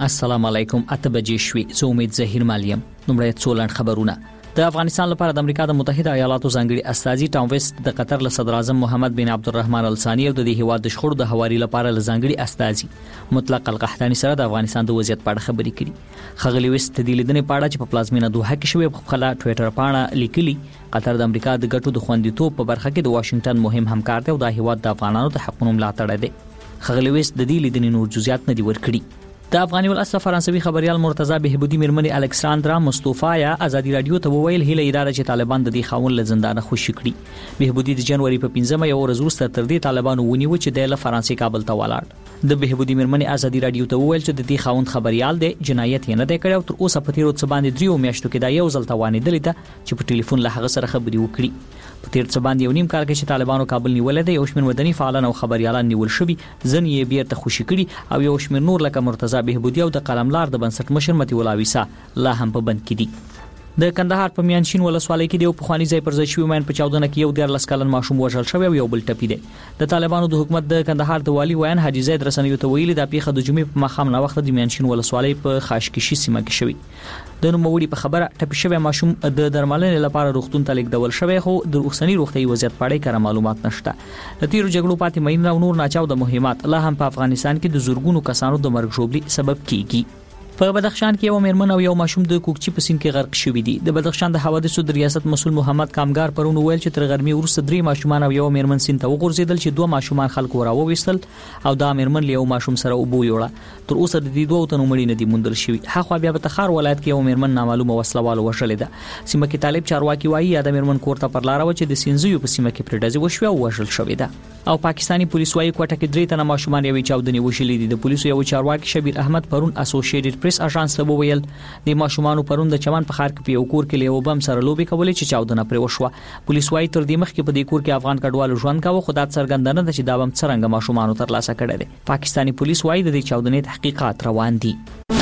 السلام علیکم. اته بجې شوي. زه امید ظهیر مالیم. نمبر څولن خبرونه. د افغانستان لپاره د امریکا د متحده ایالاتو ځانګړي استازي ټام ویسټ د قطر له صدر اعظم محمد بن عبدالرحمن الثاني او د هیواد د شخړو د حوالي لپاره له ځانګړي استازي مطلق القحطاني سره د افغانستان د وضعیت په اړه خبرې کړي. خغلی ویسټ د لیدنې په اړه چې په پلازمینه دوحه کې شوی په خپل ټوئیټر باندې لیکلي قطر د امریکا د ګټو د خوندیتوب په برخه کې د واشنگټن مهم همکار دی او د هیواد د افغانانو د حقوقو ملاتړ دی. خغلی ویسټ د دې لیدنې نور جزئیات نه دی ورکړي. د افغاني الاصل فرانسوي خبريال مرتضی بهبودي میرمنې الکساندرا مصطفی ازادي رادیو ته وویل هله اداره چې طالبان د دې خاون له زندانه خوشی کړي. بهبودي د جنوري په 15مه یو ورځ وروسته تر دې طالبانو ونیو چې د فرانسې کابل ته ولاړ. د بهبودي میرمنې ازادي رادیو ته وویل چې د دې خاون خبريال دی جنایت یې نه دی کړی او تر اوسه په تیرو څه باندې 3 میاشتو کې دا یو ځل توانیدل چې په ټلیفون له هغه سره خبري وکړي. په تیر څه باندې یو نیم کال کې چې طالبانو کابل نیول دی یو شمېر مدني فعالان او خبريالان نیول شوي ځن یې بیرته خوشی کړي او یو شمېر نور لکه مرتضی بهبودي او د قلملار د بنسټ مشر متي الله ویسا لا هم په بند کې دي. د کندهار په میانشین ولسوالۍ کې د پخوانی ځای پر ځای شوی مین په 14 کې یو 14 کلن ماشوم وژل شوی او یو بل ټپی دی. د طالبانو د حکومت د کندهار د والی وین حاجی زید رسنیو ته ویلي د پیښه د جمعې په مخام نه وخت د میانشین ولسوالۍ په خاشکشي سیمه کې شوی. د نوموړي په خبره ټپي شوی ماشوم د درملنې لپاره روغتون ته لیږدول شوی خو د اوسنی روغتي وضعیت په اړه معلومات نشته. د تیرو جګړو پاتې مین او نور ناچاو د مهمات لا هم په افغانستان کې د زورګونو کسانو د مرګ ژوبلي سبب کیږي. په بدخشان کې یو میرمن او یو ماشوم د کوکچی په سیند کې غرق شوی دي. د بدخشان د حوادثو د ریاست مسؤل محمد کامګار پرون ویل چې تر غرمې وروسته 3 ماشومان او یو میرمن سیند ته وغورځیدل چې 2 ماشومان خلکو راوويستل او دا میرمن له یو ماشوم سره وبو یوړه. تر اوسه د دې 2 تنو مړي نه دي موندل شوی. هغه بیا په تخار ولایت کې یو میرمن نامعلومه وسلواله وشلې ده. سیمه کې طالب چارواکي وایي یا د میرمن کورته پر لار و چې د سینځیو په سیمه کې پرډازي وشو او وشل شوې ده. او پاکستانی پولیس وایي کوټه کې 3 تنه ماشومان یوې چاودنې وشلې دي. د پولیسو یو چارواکي شبیر احمد پرون اسوسییټډ پریس اژانس ته ویل د ماشومان پرون د چمن په خار کې په یو کور کې له وبم سره لوبي کولې چې چاودنه پر وشوه. پولیس وایي تر دې مخکې په دې کور کې افغان کډوالو ژوند کاوه خو دا څرګندنه ده چې دا بم څنګه ماشومان تر لاسه کړي دي. پاکستانی پولیس وایي د دې چاودنې تحقیقات روان دي.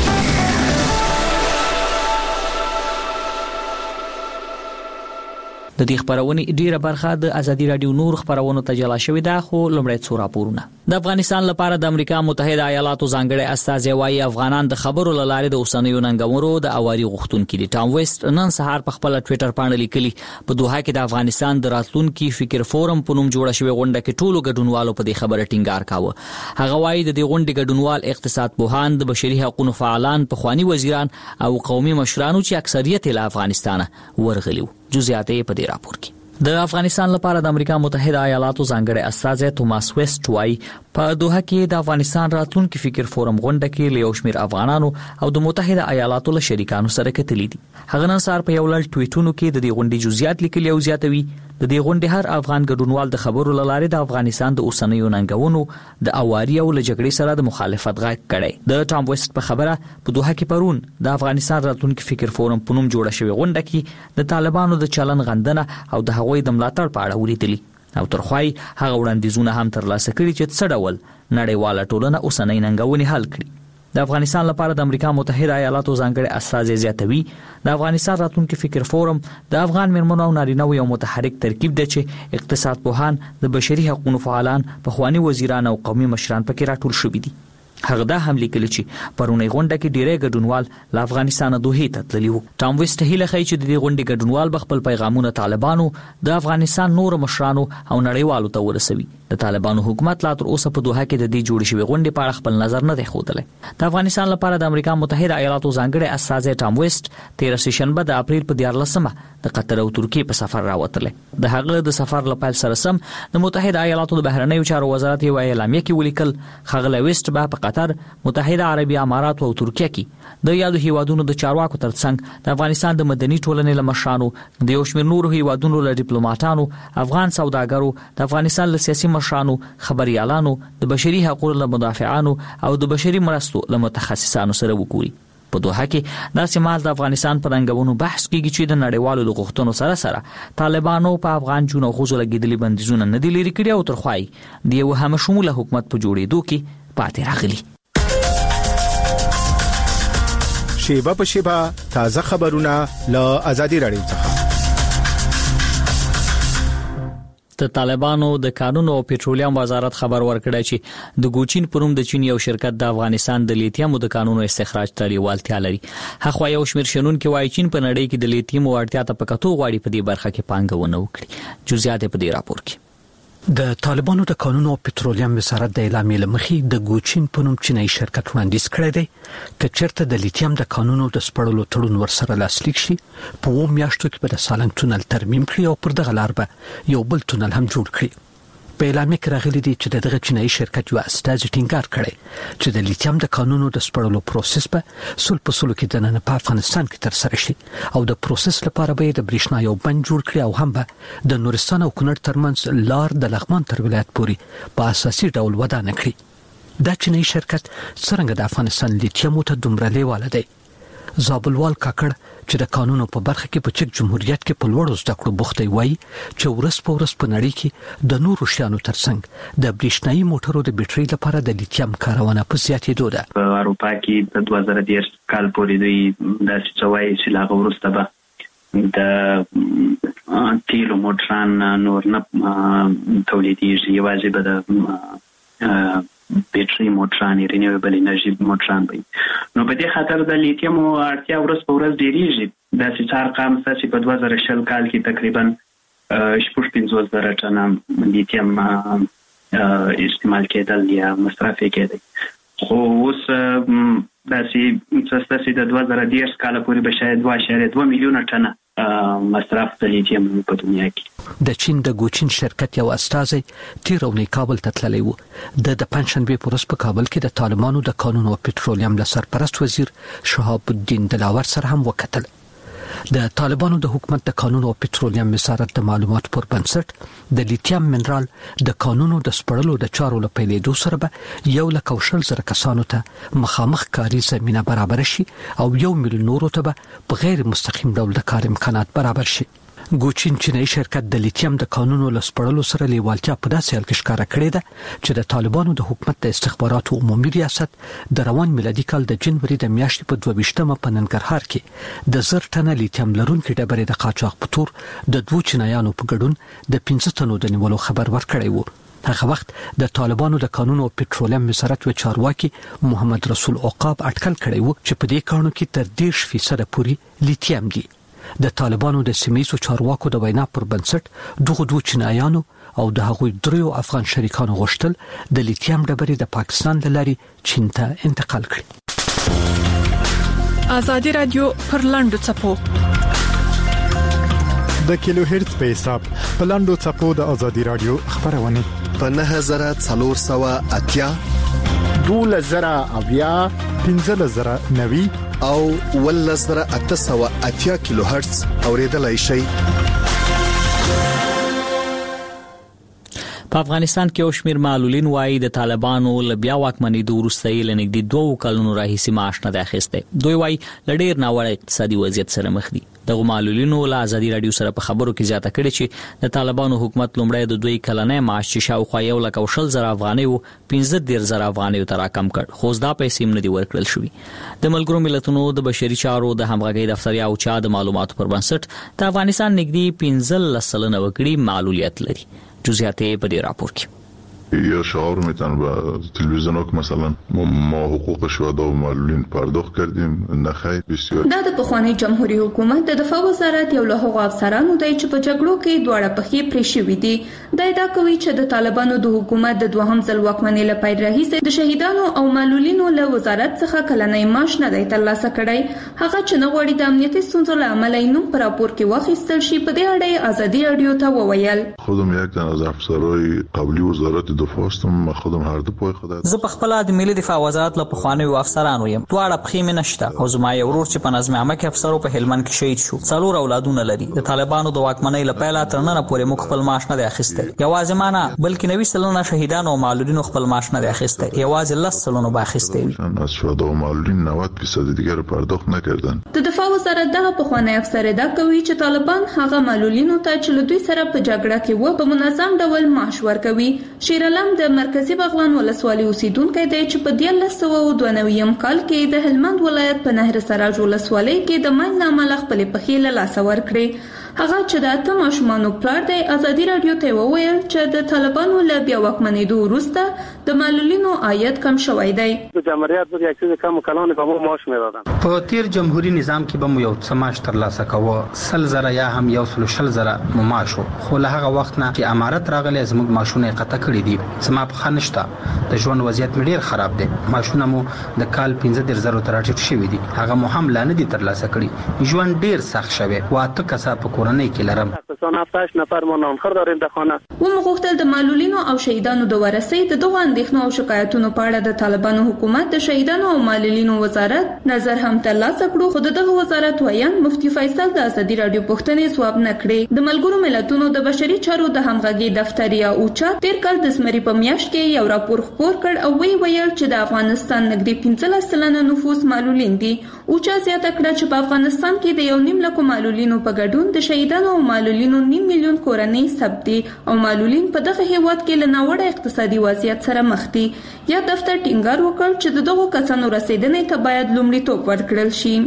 د دې خبرونه ډیره برخه د ازادي رادیو نور خبرونو ته جلا شوې ده خو لمړی څو راپورونه. د افغانستان لپاره د امریکا متحده ایالاتو ځانګړي استازي وايي افغانان د خبرو لاره د اوسنیو ننګونو د اواري غوښتونکو دي. ټام ویسټ نن سهار په خپل ټوئیټر باندې لیکلي په دوحه کې د افغانستان د راتلونکي فکر فورم په نوم جوړه شوې غونډه کې ټولو ګډونوالو په دې خبره ټینګار کاوه. هغه وايي د دې غونډې ګډونوال اقتصاد پوهان د بشري حقوقو فعالان په خواني وزیران او قومي مشرانو چې اکثریت له افغانستان ورغلیو. جزئیات په دې راپور کې. د افغانستان لپاره د امریکا متحده ایالاتو ځانګړي استازي توماس ویسټ وايي په دوحه کې د افغانستان راتلونکي فکر فورم غونډه کې له یو شمېر افغانانو او د متحده ایالاتو له شریکانو سره کتلې دي. هغه نن سهار په یو لړ ټویټونو کې د دې غونډې جزئیات لیکلي او زیاتوي د دې غونډې هر افغان ګډونوال د خبرو لاره د افغانستان د اوسنیو ننګونو د اواري او لجګړې سره د مخالفت غږ کړي. د ټام ویسټ په خبره په دوحه کې پرون د افغانستان راتلونکي فکر فورم په نوم جوړه شوې غونډه کې د طالبانو د چلن غندنه او د هغوی د ملاتړ په اړه ولیدلي او ترخوای هغه وړاندیزونه هم ترلاسه کړي چې څه ډول نړیواله ټولنه اوسنۍ ننګونې حل کړي. د افغانستان لپاره د امریکا متحده ایالاتو ځانګړي استازي زیاتوي د افغانستان راتلونکي فکر فورم د افغان میرمنو او نارینه یو متحرک ترکیب دی چې اقتصاد پوهان د بشري حقوقو فعالان په خواني وزیران او قومي مشران پکې راټول شوي دي. هغه دا هم لیکلی چې پرونی غونډه کې ډیری ګډونوال له افغانستان دوحې ته تللي وو. ټام ویسټ هیله کوي چې د دې غونډې ګډونوال به خپل پیغامونه طالبانو د افغانستان نور مشرانو او نړیوالو ته ورسوي. د طالبانو حکومت لا تر اوسه په دوحه کې د دې جوړ شوی غونډې په اړه خپل نظر نه دی ښودلی. د افغانستان لپاره د امریکا متحده ایالاتو ځانګړي استازي ټام ویسټ 13 شنبه د اپریل په 14مه د قطر او ترکیې په سفر راوتلی. د هغه د سفر لپاره سره سم د متحده ایالاتو د بهرنیو چارو وزارت یو اعلامیه کې ولیکل خغلی ویسټ به په قطر، متحده عربي امارات او ترکیه کې د یادو هیوادونو د چارواکو ترڅنګ د افغانستان د مدني ټولنې له مشرانو، د یو شمېر نورو هیوادونو له ډیپلوماټانو، افغان سوداګرو، د افغانستان له سیاسي مشرانو، خبريالانو، د بشري حقوقو له مدافعانو او د بشري مرستو له متخصصانو سره وګوري. په دوحه کې دا سمال د افغانستان پر رنګونو بحث کیږي چې د نړیوالو د غوښتنو سره سره طالبانو په افغان جنو خوځو لګیدلي بندیزونه نه دي لري کړی او ترخوای د یو هم شموله حکومت په جوړېدو کې پاتې راغلي. شیبه په شیبه تازه خبرونه له آزادي رادیو څخه. د طالبانو د قانون او پېټرولیم وزارت خبر ورکړی چې د ګوچین پروم د چین یو شرکت د افغانستان د لیتیم د قانونو استخراج ته لیوالتیا لري. هغه یو شمېر شنونکو وايي چین په نړۍ کې د لیتیم وړتیا ته پکاتو غواړي په دې برخه کې پانګونه وکړي. جزئیات په دې راپور کې. د طالبانو د قانون او پېټرولیم وزارت د اعلامیې لمخې د ګوچین په نوم چینایي شرکت وړاندیز کړی دی چې چیرته د لیتیم د قانونو د سپړلو تړون ورسره لاسلیک شي په 2 میاشتو کې به د سالنګ تونل ترمیم کړي او پر دغه لار به یو بل تونل هم جوړ کړي. په اعلامیه کې راغلي دي چې دغه چینایي شرکت یو استازي ټینګار کړي چې د لیتیم د قانونو د سپړلو پروسس به سل په سلو کې د نن په افغانستان کې تر سره شي او د پروسس لپاره به د برېښنا یو بند جوړ کړي او هم به د نورستان او کونړ ترمنځ لار د لغمان تر ولایت پورې په اساسي ډول ودانه کړي. دا چینایي شرکت څنګه د افغانستان لیتیم ته دومره لیواله دی؟ زابلوال کاکړ چې د قانونو په برخه کې په چک جمهوریت کې په لوړو زده کړو بوخته وي چې ورځ په ورځ په نړۍ کې د نورو شیانو ترڅنګ د برېښنايي موټرو د بیټرۍ لپاره د لیتیم کارونه په زیاتېدو ده. په اروپا کې د 2010 کال پورې دوی د سوي سلاغ ورسته به د تیلو موټران نور نه تولیدېږي، یوازې به د بیټرۍ موټران رینیویبل انرژي موټران وي. نو په دې خاطر د لیتیم اړتیا ورځ په ورځ ډېریږي. د سچار قام چې په 2020 کال کې تقریبا 55,000 ټنه لیتیم استعمال کېدل یا مصرف کېدل. خو اوس داسې د 2010 کال پورې به شاید 2.2 میلیونه ټنه مصرف د لیتیم په دنیا کې. د چین د ګوچین شرکت یو استازي تیرونی کابل ته تللی و. د پنځشنبه په ورځ په کابل کې د طالبانو د قانون او پېټرولیم له سرپرست وزیر شهاب الدین دلاور سره هم وکتل. د طالبانو د حکومت د قانون او پېټرولیم وزارت د معلومات پر بنسټ د لیتیم منرال د قانونو د سپړلو د چارو لپاره د سره به 1,20,000 کسانو ته مخامخ کاری زمينه برابر شي او 1 میلیون نورو ته به په غیر مستقیم ډول د کار امکانات برابر شي. ګوچین چینایي شرکت د لیتیم د قانونو لسپړلو سره لیوالتیا په داسې حال کې ښکاره کړې ده چې د طالبانو د حکومت د استخباراتو عمومي ریاست د روان میلادي کال د جنوري د میاشتې په 22مه په ننګرهار کې د 1000 ټنه لیتیم لرونکي ډبرې د قاچاق په تور د 2 چینایانو په ګډون د 15 تنو د نیولو خبر ورکړی و. هغه وخت د طالبانو د قانون او پېټرولیم وزارت و چارواکي محمد رسول عقاب اټکل کړی و چې په دې کارونو کې تر 10% پورې لیتیم دي. د طالبانو د سیمه‌ییزو چارواکو د وینا پر بنسټ دغه 2 چینایانو او د هغوی 3 افغان شریکانو غوښتل د لیتیم ډبرې د پاکستان له لارې چین ته انتقال کړي. ازادي رادیو پر لاندو چپو د کیلو هرتز په حساب په لاندو چپو د ازادي رادیو خبرونه په 9480 2000 15,090 او 1880 کیلو هرتز اوریدلای شي. په افغانستان کې اوشمیر معلولین وايي د طالبانو له بیا واکمنۍ د وروستۍ لنګدي 2 کلونو راهیسې معاش نه اخیسته. دوی وايي لډیر ناوړه اقتصادي وضعیت سره مخ دي. د معلولینو له ازادي رادیو سره په خبرو کې زیاته کړې چې د طالبانو حکومت لومړی د 2 کلنې معاش چې شاوخوا 1,40,000 افغانۍ او 15,000 افغانۍ ته راکم کړ، خو دا پیسې هم نه دي ورکړل شوې. د ملګرو ملتونو د بشري چارو د همغږي دفتر او چا د معلوماتو پر بنسټ د افغانستان نږدې 15% وګړي معلولیت لري. جزئیات په دې راپور کې. یا شعار میتن و تلویزیون که مثلا ما حقوق شهدا و معلولین پرداخت کردیم، نخیر بسیار. دا د پخوانی جمهوریت حکومت د دفاع وزارت یو له هغو افسرانو دی چې په جګړو کې دواړه پخې پرې شوې دي. دا ادعا کوي چې د طالبانو د حکومت د دوهم ځل واکمنۍ لپاره راهیسې د شهیدانو او معلولینو له وزارت څخه کلنۍ معاش نه دی ترلاسه کړی. هغه چې نه غواړي د امنیتي ستونزو له امله یې نوم په راپور کې واخیستل شي. په دې اړه ازادي رادیو ته وویل خودم یک تن از افسرهای قبلی وزارت دفاع هستم. خودم هر دو پای خدای زه په خپل د ملي دفاع وزارت له پخوانیو افسرانو یم. دواړه پخې مې نشته او زما یو ورور چې په نظم عامه کې افسر په هلمند کې شهید شو. 4 اولادونه لري. د طالبانو د واکمنۍ له پیله تر نن پورې موږ خپل معاش نه اخیسته. یوازې ما نه بلکې 90% شهیدانو او معلولینو خپل معاش نه اخیسته. یوازې 10% به اخیسته. از شهدا و معلولین 90% دیگر پرداخت نکردن. د دفاع وزارت دغه پخوانی افسر دا کوي چې طالبان هغه معلولینو ته چې له دوی سره په جګړه کې و په منظم ډول معاش ورکوي. شیرعلم د مرکزی بغلان ولسوالۍ اوسیدونکو دی چې په 1992 کال کې د هلمند ولایت په نهر سراج ولسوالۍ کې د ماین عمل خپل پخې له لاس ورکړي. هغه چې د اتم ماشومانو پلار دی ازادي رادیو ته وویل چې د طالبانو له بیا واکمنېدو وروسته د معلولینو عاید کم شوی دی. د جمهوریت په یکسي کم کلان به مو معاش میدادن. په تیر جمهوریت نظام کې به مو یو سماج ترلاسه کوو 100,000 یا هم 1,000 معاش خو له هغه وخت نه چې امارت راغلی زموږ معاشونه قطع کړی دي. سما په خنشته د ژوند وضعیت ډیر خراب دی. معاشونه مو د کال 15,000 تر راټیټ شوی دي. هغه مو هم لانه دي ترلاسه کړی. ژوند ډیر سخت شوی. واته کسا په کورنۍ کې لرم. 17 نفر مو نام خور داریم د خانه. و مغوښتل د معلولینو او شهیدانو د ورثې د دغو اندېښنو او شکایتونو په اړه د طالبانو حکومت د شهیدانو او معلولینو وزارت نظر هم ترلاسه کړو خو دغه وزارت وایي مفتي فیصل د ازادي رادیو پوښتنې ځواب نه کړي. د ملګرو ملتونو د بشري چارو د همغږي دفتر یا اوچا تیر کال د زمري په میاشت کې یو راپور خپور کړ او ویل چې د افغانستان نږدې 15% نفوس معلولین دي. اوچا زیاته کړه چې په افغانستان کې د 1.5 لک معلولینو په ګډون د شهیدانو او معلولینو 9 میلیون کورنۍ ثبت دي او معلولین په دغه هیواد کې له ناوړه اقتصادي وضعیت سره مخ دي. یا دفتر ټینګار وکړ چې د دغو کسانو رسیدنې ته باید لومړیتوب ورکړل شي.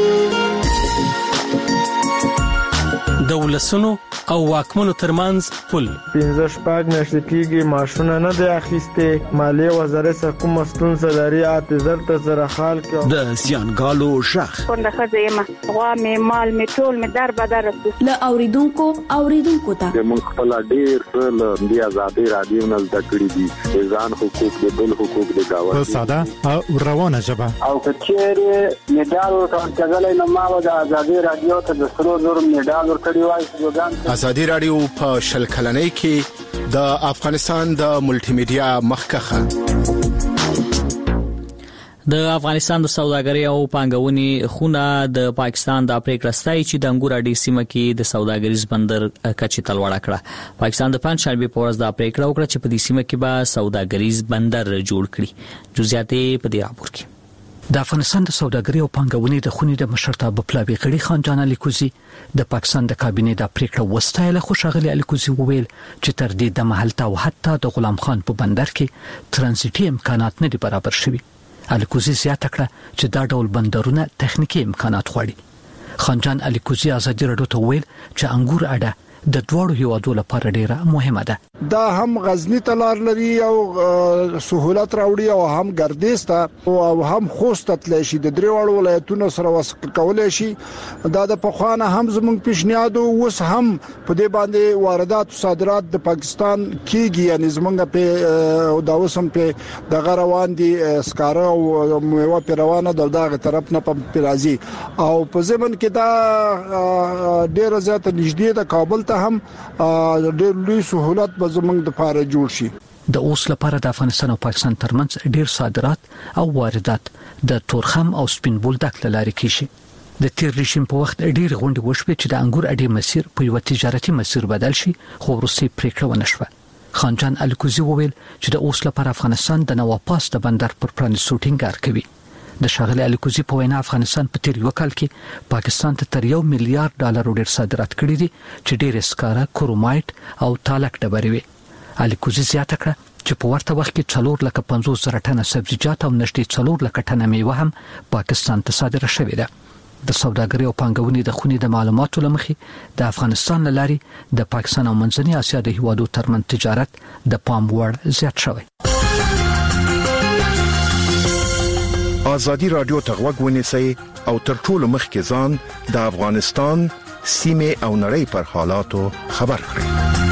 د ولسونو او واکمنو ترمنځ پل 15 میاشتې کېږي معاشونه نه دی اخیسته. مالیه وزارت څخه کوم ستونزه لري اعتذار ته سره حال کې د سیانګالو شخ څنګه خځه غوا مې مال مې ټول مې در بدر له اوریدونکو ته موږ خپل ډیر څه د ازادي رادیو نه زده کړی دي. ځان حقوق د بل حقوق د گاوند په ساده او روانه ژبه او کچېره میډال ورکړل نو ما د ازادي رادیو ته د سرو زر میډال ورکړی وای. ازادي رادیو په شل کلنۍ کې د افغانستان د ملټي میډیا مخکخه د افغانستان د سوداګرۍ او پانګونې خونه د پاکستان د پریکړه ستای چې د انګور اډې سیمه کې د سوداګریز بندر کچې تلوړه کړه. پاکستان د پنځشنبه په ورځ د پریکړه وکړه چې په دې سیمه کې به سوداګریز بندر جوړ کړي. جزئیات په دې راپور کې. د افغانستان د سوداګرۍ او پانګونې د خونې د مشرتابه پلاوی غړي خان جان علي کوزي د پاکستان د کابینې د پریکړه وستایله. خوشاغلی علي کوزي وویل چې تر دې د محلته او حتی د غلام خان په بندر کې ترانزیټي امکانات نه دي برابر شوي. علي کوزي زیاته کړه چې دا ډول بندرونه تخنیکی امکانات غواړي. خان جان علي کوزي ازادي رادیو ته وویل چې انګور اډه د دوړو هیوادو لپاره ډیره مهمه ده. دا هم غزنی تلار لري او سہولت راوړي او هم ګردیز ته او هم خوست تللی شي. د دریوړو ولایتونو سره وسق کولای شي. دا د پخوانه هم زموږ پیشنهاد اوس هم په دې باندې واردات او صادرات د پاکستان کیږي. یعنی زمونږ په دا اوسم په دغه روان دي سکاره او میوه پیروانه دغه طرف نه په راځي او په زمن کې دا ډیره زیاته نږدې د کابل هم ډېر لوی سہولت به زموږ د لپاره جوړ شي. د اوس لپاره د افغانستان او پاکستان ترمنځ ډېر صادرات او واردات د تورخم او سپین بولدک لارې کیږي. د تیر رژیم په وخت ډېر غونډې وشوې چې د انګور اډې مسیر په یو تجارتي مسیر بدل شي خو وروسته پریکړه ونه شوه. خان جان علي کوزي وویل چې د اوس لپاره افغانستان د نواپاس د بندر پر پرانیستو ټینګار کوي. د شاغلي علي کوزي په وینا افغانستان په تیر یو کال کې پاکستان ته تر $1 میلیارډ ډیر صادرات کړي دي چې ډېر اسکاره کرومایټ او تالک ډبرې وي. علي کوزي زیاته کړه چې په ورته وخت کې 450,000 ټنه سبزیجات او نږدې 400,000 ټنه میوه هم پاکستان ته صادره شوې ده. د سوداګرۍ او پانګونې د خونې د معلوماتو لمخې د افغانستان لاري د پاکستان او منځنۍ اسیا د هیوادو ترمن تجارت د پام وړ زیات شوی. ازادي رادیو ته غوږ ونیسئ او تر ټولو مخکې ځان د افغانستان سیمه او نړۍ پر حالاتو خبر کړئ.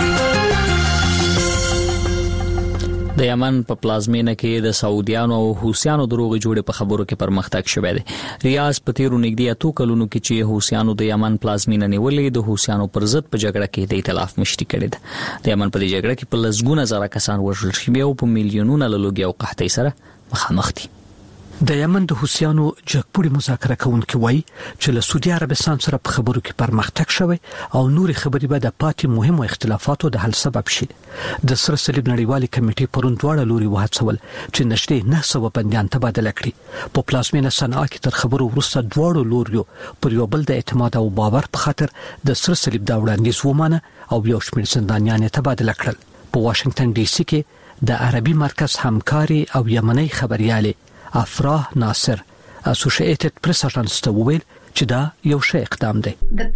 د یمن په پلازمینه کې د سعودیانو او حوثیانو دروغ جوړې په خبرو کې پرمختګ شوی دی. ریاض په تیرو نږدې 2 کلونو کې چې حوثیانو د یمن پلازمینه نیولې د حوثیانو پر ضد په جګړه کې د ائتلاف مشري کړې ده. د یمن په دې جګړه کې په لسګونه زره کسان وژل شوي او په میلیونونو له لوږې او قحطۍ سره مخامخ دي. د یمن د حوثیانو جګپوړي مذاکره کوونکي وایي چې له سعودي عربستان سره په خبرو کې پرمختګ شوی او نوري خبرې به د پاتې مهمو اختلافاتو د حل سبب شي. د سره صلیب نړیوالې کمیټې پرون دواړه لوري وهڅول چې نشته 900 بندیان تبادله کړي. په پلازمینه صنعا کې تر خبرو وروسته دواړو لوریو پر یو بل د اعتماد او باور په خاطر د سره صلیب دا وړاندیز ومانه او یو شمېر زندانیان تبادله کړل. په واشنگټن ډي سي کې د عربي مرکز همکاري او یمني خبريالي افراه ناصر اسوسییټډ پریس اژانس ته وویل چې دا یو ښه اقدام دی.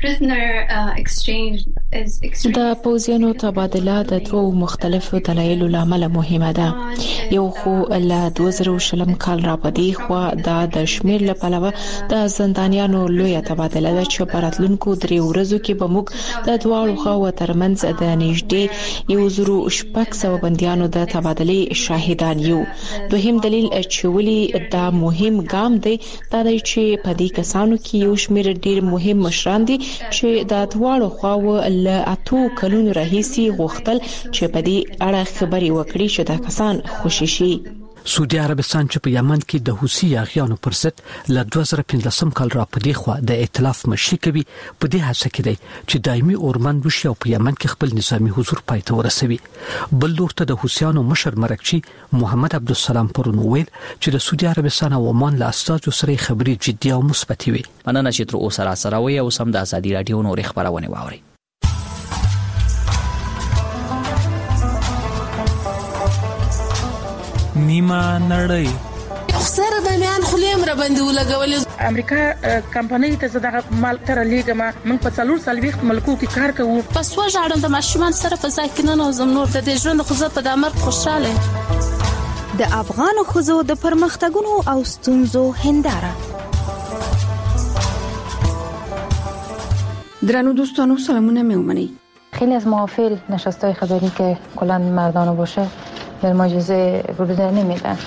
د پوځیانو تبادله د دوه مختلفو دلایلو لامل مهمه ده. یو خو له 2020 کال را پدې خو د شمیر له پلوه د زندانیانو لوی تبادله ده چې په راتلونکو 3 ورځو کې به موږ د دواړو خواو ترمنځ د نږدې 1600 بنديانو د تبادلې شاهدان یو. دوهم دلیل چې ولې دا مهم ګام دی دا دی چې په دې کسانو کې یو شمیر ډیر مهم مشران دي چې د دواړو خواو له 8 کلونو راهیسي غوښتل چې په دې اړه خبري وکړي چې دا کسان خوشي شي. سعودي عربستان چې په یمن کې د حوثي یاغیانو پر ضد له 2015 کال را پدې خو د ائتلاف مشري کوي په دې هڅه کې دی چې دایمي اورمن وشي او په یمن کې خپل نظامی حضور پای ته ورسوي. بل لورته د حوثیانو مشر مرکچی محمد عبدالسلام پرون ویل چې د سعودي عربستان او عمان له استازو سره خبري جدي او مثبت وي. مننه چې تر اوسه سره وي او سم د ازادي رادیو نور خبرونه واوري. نیمه نړۍ سره د میان خلیم را باندې ولګولې. امریکا کمپنۍ ته زداغه مال تر لیګه ما من په 4 ملکو کې کار کوو. پس وژاړم د ماشومان سره په ځای کې نه نوزم نور د دې ژوند خو زه په دامر خوشاله. د افغان خزو د پرمختګونو او ستونزو هنداره. درنو دوستانو سلامونه میومنی. خیلی از محافل نشستای خبری که کلا مردانه باشه به ما اجازه ورود نمیدن.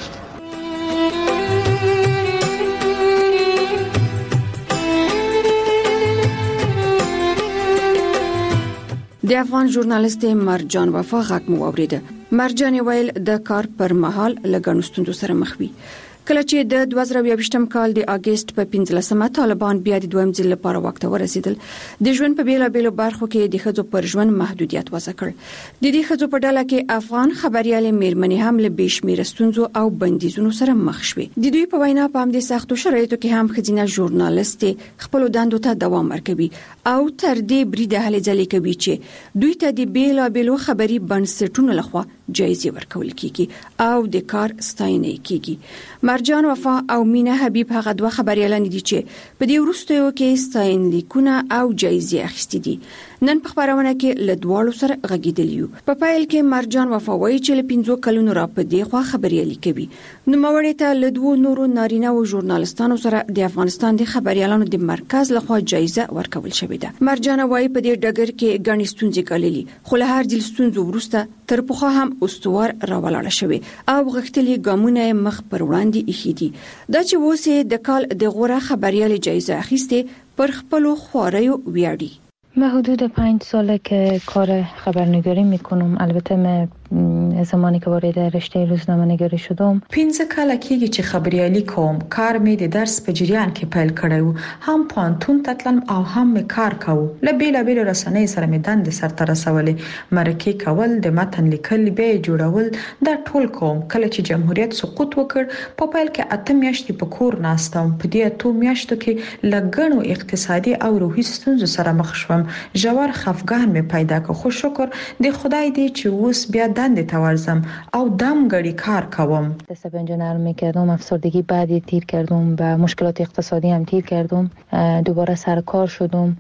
د افغان ژورنالیست مرجان وفا غږ مو اوریده. مرجان ویل د کار پر مهال لګڼو ستونزو سره مخ وي. کله چې د 2022م کال د اگست په 15مه طالبان بیا د دویم ځل لپاره واک ته ورسېدل، د ژوند په بیلابېلو برخو کې د ښځو پر ژوند محدودیت وضع کړ. د دې ښځو په ډله کې افغان خبريالې میرمنې هم له بشمیره ستونزو او بندیزونو سره مخ شوې. د دوی په وینا په همدې سختو شرایطو کې هم ښځینه ژورنالیست خپل دندو ته دوام ورکوي او تر دې بریده هلې ځلې کوي چې دوی ته د بیلابېلو خبري بنسټونو لخوا جایزې ورکول کیږي او د کار ستاینه کیږي. مرجان وفا او مینا حبیب هغه دوه خبريالان دي چې په دې وروستیو کې ستاینلیکونه او جایزې اخیستې دي. نن په خبرونه کې له دواړو سره غږیدل یو. په پایل کې مرجان وفا وایي چې له 15 کلونو را په دې خوا خبريالي کوي. نو موري ته له دوه نورو نارینه او ژورنالستانو سره د افغانستان د خبريالانو د مرکز لخوا جایزه ورکول شوې ده. مرجان وایي په دې ډګر کې غني ستونزې کړلې، خو له هر ځل ستونزو وروسته تر پخوا هم استوار راولاړه شوې او غختلې ګامونه مخ پر وړاندې ایښې دا چې وسه د کال د غوره خبريالي جایزه اخیسته پر خپل خواريو ویاړي. من حدود 5 ساله که کار خبرنگاری میکنم. البته من زمانی که وارد رشته روزنامه نگاری شدم 15 کاله کېږي چې خبريالي کوم. کار مې د درس په جریان کې پیل کړو، هم پانتون تتلم او هم مې کار کوم. له بیلابېلو رسنۍ سره مې دندې سرته رسولې، مرکې کول، د متن لیکل، بیا جوړول، دا ټول کوم. کله چې جمهوریت سقوط وکړ په پیل کې 8 میاشتې په کور ناستم. په دې 8 میاشتو کې لګڼو اقتصادي او روحي ستونزو سره مخ شوم. ژور خفګان مې پیدا کړ، خو شکر د خدای دی چې اوس بیا دندې ته ورځم او دمګړی کار کوم. دست به نرم می‌کردم، افسردگی بعدی تیر کردم و مشکلات اقتصادی هم تیر کردم. دوباره سر کار شدم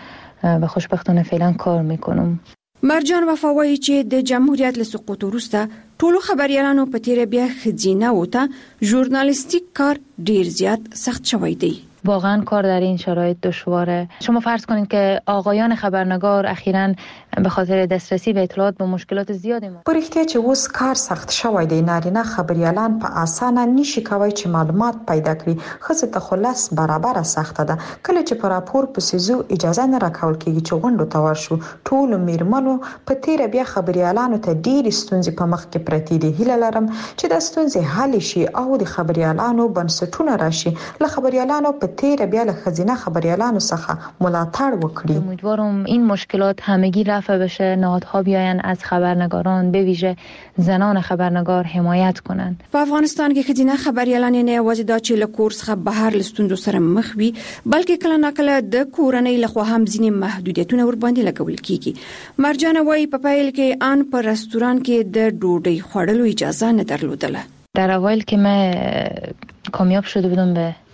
و خوشبختانه فعلا کار میکنم. مرجان وفا وایي چې د جمهوریت له سقوط وروسته ټولو خبريالانو په تیر بیا خځینه وته ژورنالیستیک کار ډیر زیات سخت شوی دی. واقعا کار در این شرایط دشواره. شما فرض کنید که آقایان خبرنگار اخیراً به خاطر دسترسی به اطلاعات با مشکلات زیادی په رښتیا چې اوس کار سخت شوی دی. نارینه خبريالان په اسانه نشي کوي چې معلومات پیدا کړي. ښځې ته خلاص برابر سخته ده. کله چې پر راپور په سيزو اجازه نه راکول کیږي چې غونډو ته ورشو، ټول میرمنو په تیر بیا خبريالانو ته ډېر ستونزې په مخ کې پرتې دي. هیله لرم چې د ستونزې حل شي او د خبريالانو بنسټونه راشي. له خبريالانو په تیر بیا له خزینه خبريالانو څخه ملاتړ وکړي. امیدوارم این مشکلات همگی رفع بشه، نهادها بیاین از خبرنگاران به ویژه زنان خبرنگار حمایت کنند. په افغانستان کې خزینه خبريالان نه یوازې د چې له کورس څخه بهر لستوندو سره مخ وي، بلکې کله ناکله د کورنۍ لخوا هم ځینې محدودیتونه ور باندې لګول کیږي. مرجان وایي په پایل کې ان پر رستوران کې د ډوډۍ خوړلو اجازه نه درلودله. در اوایل که من کامیاب شده بودم به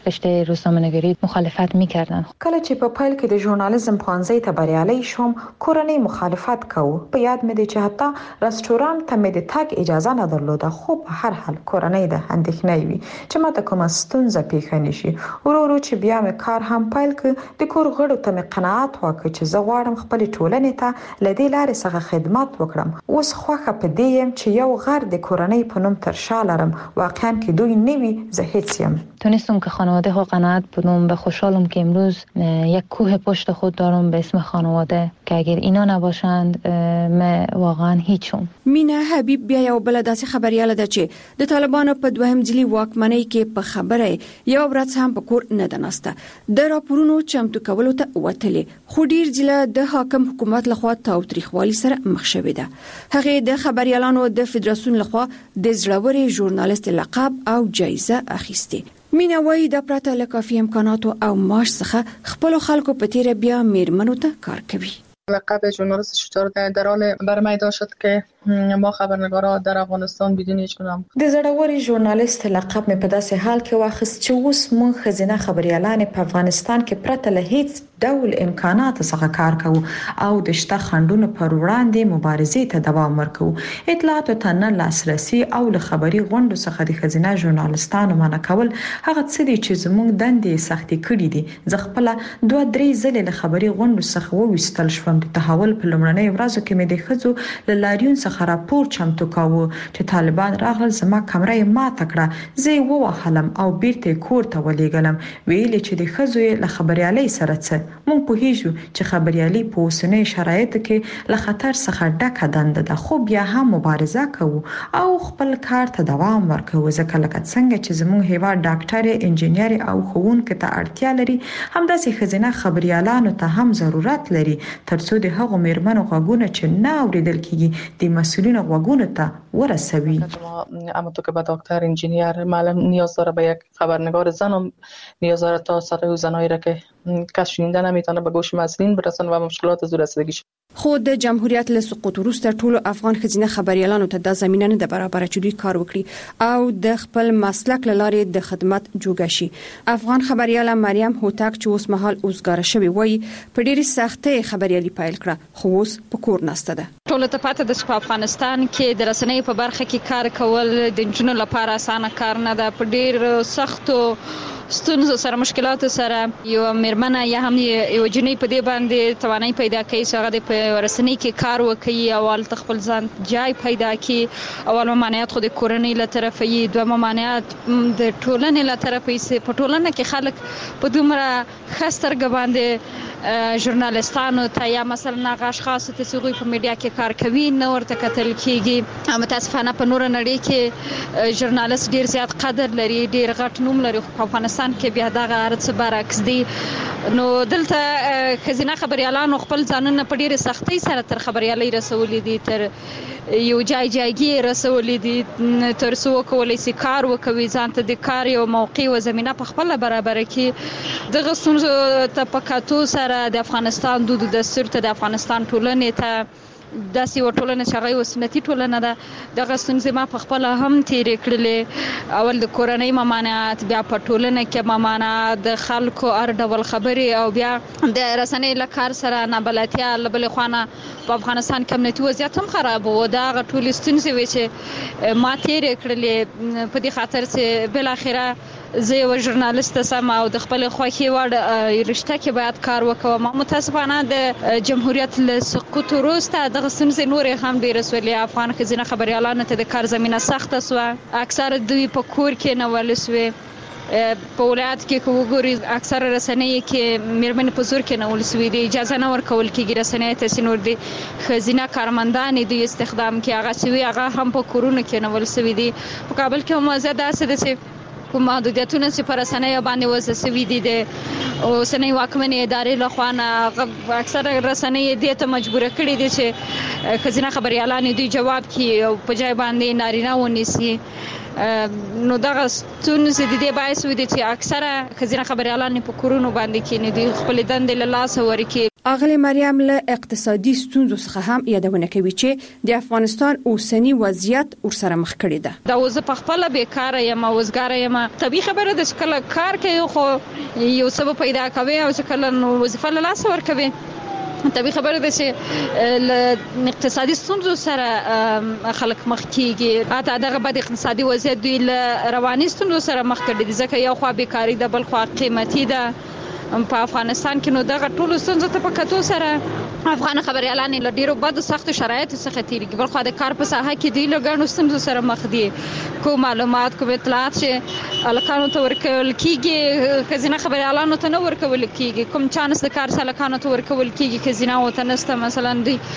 رشته روزنامه‌نگاری مخالفت می‌کردن. کله چې په پیل کې د ژورنالیزم پوهنځي ته بریالي شوم کورنۍ مخالفت کوي. په یاد مې دي چې حتی رستورانت ته مې د تګ اجازه نه درلوده، خو په هر حال کورنۍ د اندېښنې وي چې ماته کومه ستونزه پیښ نشي. ورو چې بیا مې کار هم پیل کړ د کور غړو ته مې قناعت وکړ چې زه غواړم خپل ټولنې ته لدې لارې څخه خدمت وکړم. اوس خوښه په دې يم چې یو غر د کورنۍ په نوم تر شا لرم. واقعا که دوی نوي زه هیڅ یم. تونستم که خانواده ها قناعت بدم و خوشحالم که امروز یک کوه پشت خود دارم به اسم خانواده که اگر اینا نباشند من واقعا هیچم. مینا حبیب بیا یو بل داسې خبرياله ده چې د طالبانو په دوهم ځلي واکمنۍ کې په خبره یو ورځ هم په کور نه دناسته د راپورونو چمتو کولو ته وتلې، خو ډیر ځله د حاکم حکومت لخوا تاوتریخوالي سره مخ شوې ده. هغه د خبريالانو د فدراسیون لخوا د زړوري ژورنالیست لقب او جایزه اخیسته. مینا وایي د پرته له کافي امکاناتو او معاش څخه خپل خلکو په تیر بیا میرمنو ته کار کوي. لقب ژورنالیست شجاع در حال برمیدار شد که ما خبرنگارا در افغانستان بدون هیچ گونه د زړوري ژورنالیست لقب مې په داسې حال کې واخیست چې اوس مونږ خزینه خبريالان په افغانستان کې پرته له هیڅ ډول امکانات څخه کار کوو او د شته خنډونو پر وړاندې مبارزې ته دوام ورکوو. اطلاعاتو ته نه لاسرسي او له خبري غونډو څخه د خزینه ژورنالیستانو منع کول هغه څه دي چې زموږ دندې سختي کړې دي. زه خپل 2-3 ځلې له خبري غونډو څخه وویستل شوم. د تحول په لومړنۍ ورځو کې مې د خزو له لاریون څخه راپور چمتو کاوه چې طالبان راغلل، زما کمره یې ماته کړه، زه یې ووهلم او بیرته کور ته ولېږلم. ویل چې د خزو له خبريالۍ سره څه مونږ پوهیږو چې خبريالي په اوسنۍ شرایطو کې له خطر څخه ډکه دنده ده، خو بیا هم مبارزه کوو او خپل کار ته دوام ورکوو. ځکه لکه څنګه چې زموږ هیواد ډاکټر، انجینر او ښوونکي ته اړتیا لري، همداسې خزینه خبريالانو ته هم ضرورت لري ترڅو د هغو میرمنو غوږونه چې نه اوریدل کیږي د مسئولین غوږونو ته ورسوي. اما تو که به دکتر، انجینیر، معلم نیاز داره به یک خبرنگار زن، هم نیاز داره تا صدای زنایی را که کس شنیده نمیتونه به گوش مسئولین برسن و مشکلات زور رسیدگیش. خود د جمهوریت له سقوط وروسته ټولو افغان خزینه خبريالانو ته د زمينه نه د برابر چې دوی کار وکړي او د خپل مسلک لارې د خدمت جوګه شي. افغان خبرياله مریم هوتک چې اوس مهال اوسګاره شوی وای په ډېری سختۍ خبريالي پایل کړه، خو اوس په کور نسته ده. ټول ته پاتې د افغانستان کې د رسنۍ په برخه کې کار کول د جنونو لپاره اسانه کار نه ده. په ډېر سختو ستونزو سره مشکلاتو سره یو میرمنه یا هم یو جنۍ په دې باندې توانایي پیدا کوي چې هغه د رسنۍ کې کار وکړي او ول خپل ځان جای پیدا کړي. اول ممانعت خو د کورنۍ له طرفه یي، دوه ممانعت د ټولنې له طرفه یي. په ټولنه کې خلک په دومره خستر باندې ژورنالیستانو ته یا مثلا هغه اشخاص ته چې په میډیا کې کار کوي نه ورته کتل کیږي. متاسفانه په نور نړۍ کې ژورنالیست ډیر زیات قدر لري، ډیر غټ نوم لري، خو په افغانستان کې بیا دغه ارڅ برعکس دي. نو دلته خزینه خبريالانو خپل ځانونه په ډیره سختۍ سره تر خبريالۍ رسولې دي، تر یو جایګي رسولې دي، تر څو کولای شي کار وکوي، ځان ته د کار یو موقع او زمينه په خپل برابر کې. دغه ستونزو ته په کاتو سره د افغانستان د دستور ته د افغانستان ټولنې ته داسې وټولنه چې هغه وسنتي ټولنه ده، دغه ستونزې ما په خپل هم تیرې کړلې. اول د کورنۍ ممانعت، بیا په ټولنه کې ممانعت، د خلکو هر ډول خبرې او بیا د رسنۍ له کار سره نابلدتیا. له بلې خوا په افغانستان کې امنیتي وضعیت هم خراب و. دغه ټولې ستونزې وې چې ما تیرې کړلې په دې خاطر چې بل اخره زه یو ژورنالیست سم او د خپل خوښي وړ رشته کې باید کار وکوم. متاسفانه د جمهوریت له سقوط وروسته دغه ستونزې نورې هم ډېرې سولې. افغان خزینه خبريالانو ته د کار زمینه سخته سوه، اکثره دوی په کور کې نیول سوې. په ولایت کې وګورئ اکثره رسنۍ کې میرمنې په زور کې نیول سوي دي، اجازه نه ورکول کېږي رسنۍ ته چې نور د ښځینه کارمندانې دوی استخدام کړي. هغه چې وي هغه هم په کورونو کې نیول سوي دي. په کابل کې هم وضعیت داسې ده چې کوم محدودیتونه چې پر رسنۍ باندې وضع سوي دي د اوسنۍ واکمنې ادارې لخوا نه اکثره رسنۍ دې ته مجبوره کړي دي چې ښځینه خبريالانې دوی جواب کړي او په ځای باندې نارینه ونیسي. نو دغه ستونزې د دې باعث ودی چې اکثره ښځینه خبريالانې په کورونو باندې کې نه دوی خپل دندې له لاسه ورکړي. اغلی مریم له اقتصادي ستونزو څخه هم یادونه کوي چې د افغانستان اوسنی وضعیت ورسره مخ کړی ده. دا وز په خپل بیکاره یم او وزګاره یم. طبيعي خبره ده چې کله کار کوي خو یو سبب پیدا کوي او چې کله وظیفه له لاس ورکوي. طبيعي خبره ده چې ل اقتصادي ستونزو سره خلک مخ کیږي. اته دغه بد اقتصادي وضعیت دوی له رواني ستونزو سره مخ کړي دي ځکه یو خو بیکاری ده بل خو قیمتي ده. په افغانستان کې نو دغه ټول ستونزې ته په کتو سره افغان خبريالان له ډیرو بد سخت شرایطو څخه تیریږي. بل خو د کار په ساحه کې دی له ګڼو ستونزو سره مخ دي. کوم معلومات کوم اطلاعات چې الکانو ته ورکول کیږي خزینه خبريالانو ته نه ورکول کیږي. کوم چانس د کار سالکانو ته ورکول کیږي خزینه وته نسته. مثلا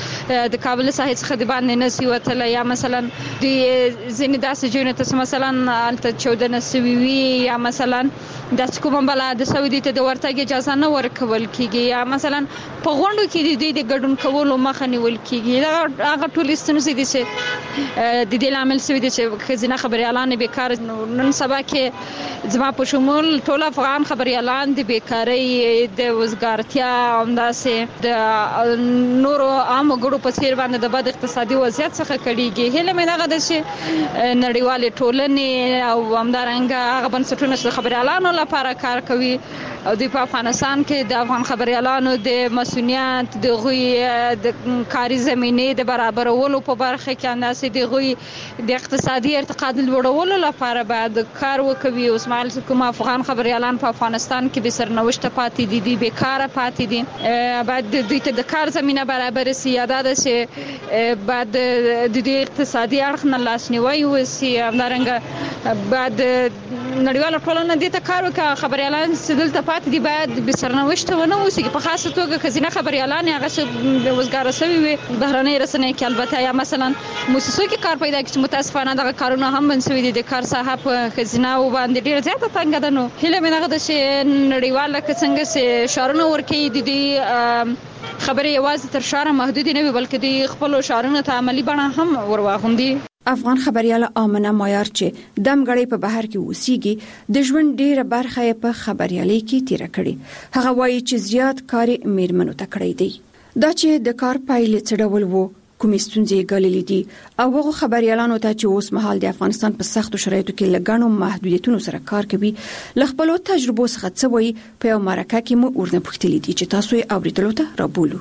د کابل ساحه څخه د باندې نسی وته یا مثلا د زین داسې جنونه ته مثلا الته 14 نسوي یا مثلا د کوم بل د سعودي ته د ورتګ اجازه نه ورکول کیږي یا مثلا په غونډو کې د ګډون کولو مخه نیول کیږي. هغه ټول ستونزې دي چې د دې لامل سوي دي چې خزینه خبريالان بیکار نن سبا کې زما په شمول ټول افغان خبريالان د بیکاری د وزګارتیا همداسې د نورو عام ګړو په څیر باندې د بد اقتصادي وضعیت څخه کړيږي. هله مې دغه د چې نړیوال ټولنې او همدارنګه هغه بنسټونه چې خبريالانو لپاره کار کوي او د افغانستان کې د افغان خبريالانو د مسؤلیت د غوي د کاري زمينې د برابرولو په برخه کې انداسې د غوي د اقتصادي ارتقا د لوړولو لپاره باید کار وکوي. اوس مال کوم افغان خبريالان په افغانستان کې به سرنوشت پاتې دي بیکاره پاتې دي. باید د دوی ته د کار زمينه برابر سي. یاد ده چې باید د دې اقتصادي اړخ نه لاسنیوي وسی. همدارنګه باید نړیواله ټولنه دې ته کار وکړي. خبريالان سدل ته پاتې دي باید به سرنوشت ونه اوسي. په خاصه توګه خزینه خبريالان هغه چې وزګار شوی وي بهرنۍ رسنۍ کې البته یا مثلا موسسو کې کار پیدا کړي. متاسفانه دغه کارونه هم بنسوي دي. د کار صاحب خزینه و باندې ډیر زیاته تنګ ده. نو هله مې دغه د نړیواله څنګه سي شارونه ورکي دي خبري یوازې تر شاره محدود نه وي بلکې د خپل شارونو ته عملی بڼه هم ورواغوندي. افغان خبرياله آمنه مایار چې دمګړی په بهر کې اوسېږي د ژوند ډیره برخه په خبريالي کې تیر کړي. هغه وایي چې زیات کار میرمنو ته کړی دی. دا چې د کار پایلې څډول وو کومې ستونزې ګاللې دي او هغه خبريالانو ته چې اوس مهال د افغانستان په سختو شرایطو کې لګانو محدودیتونو سره کار کوي له خپل تجربو څخه څه وایي په یو مرکه کې مو ورنه پوښتلې دي چې تاسو یې اوریدلو ته رابولو.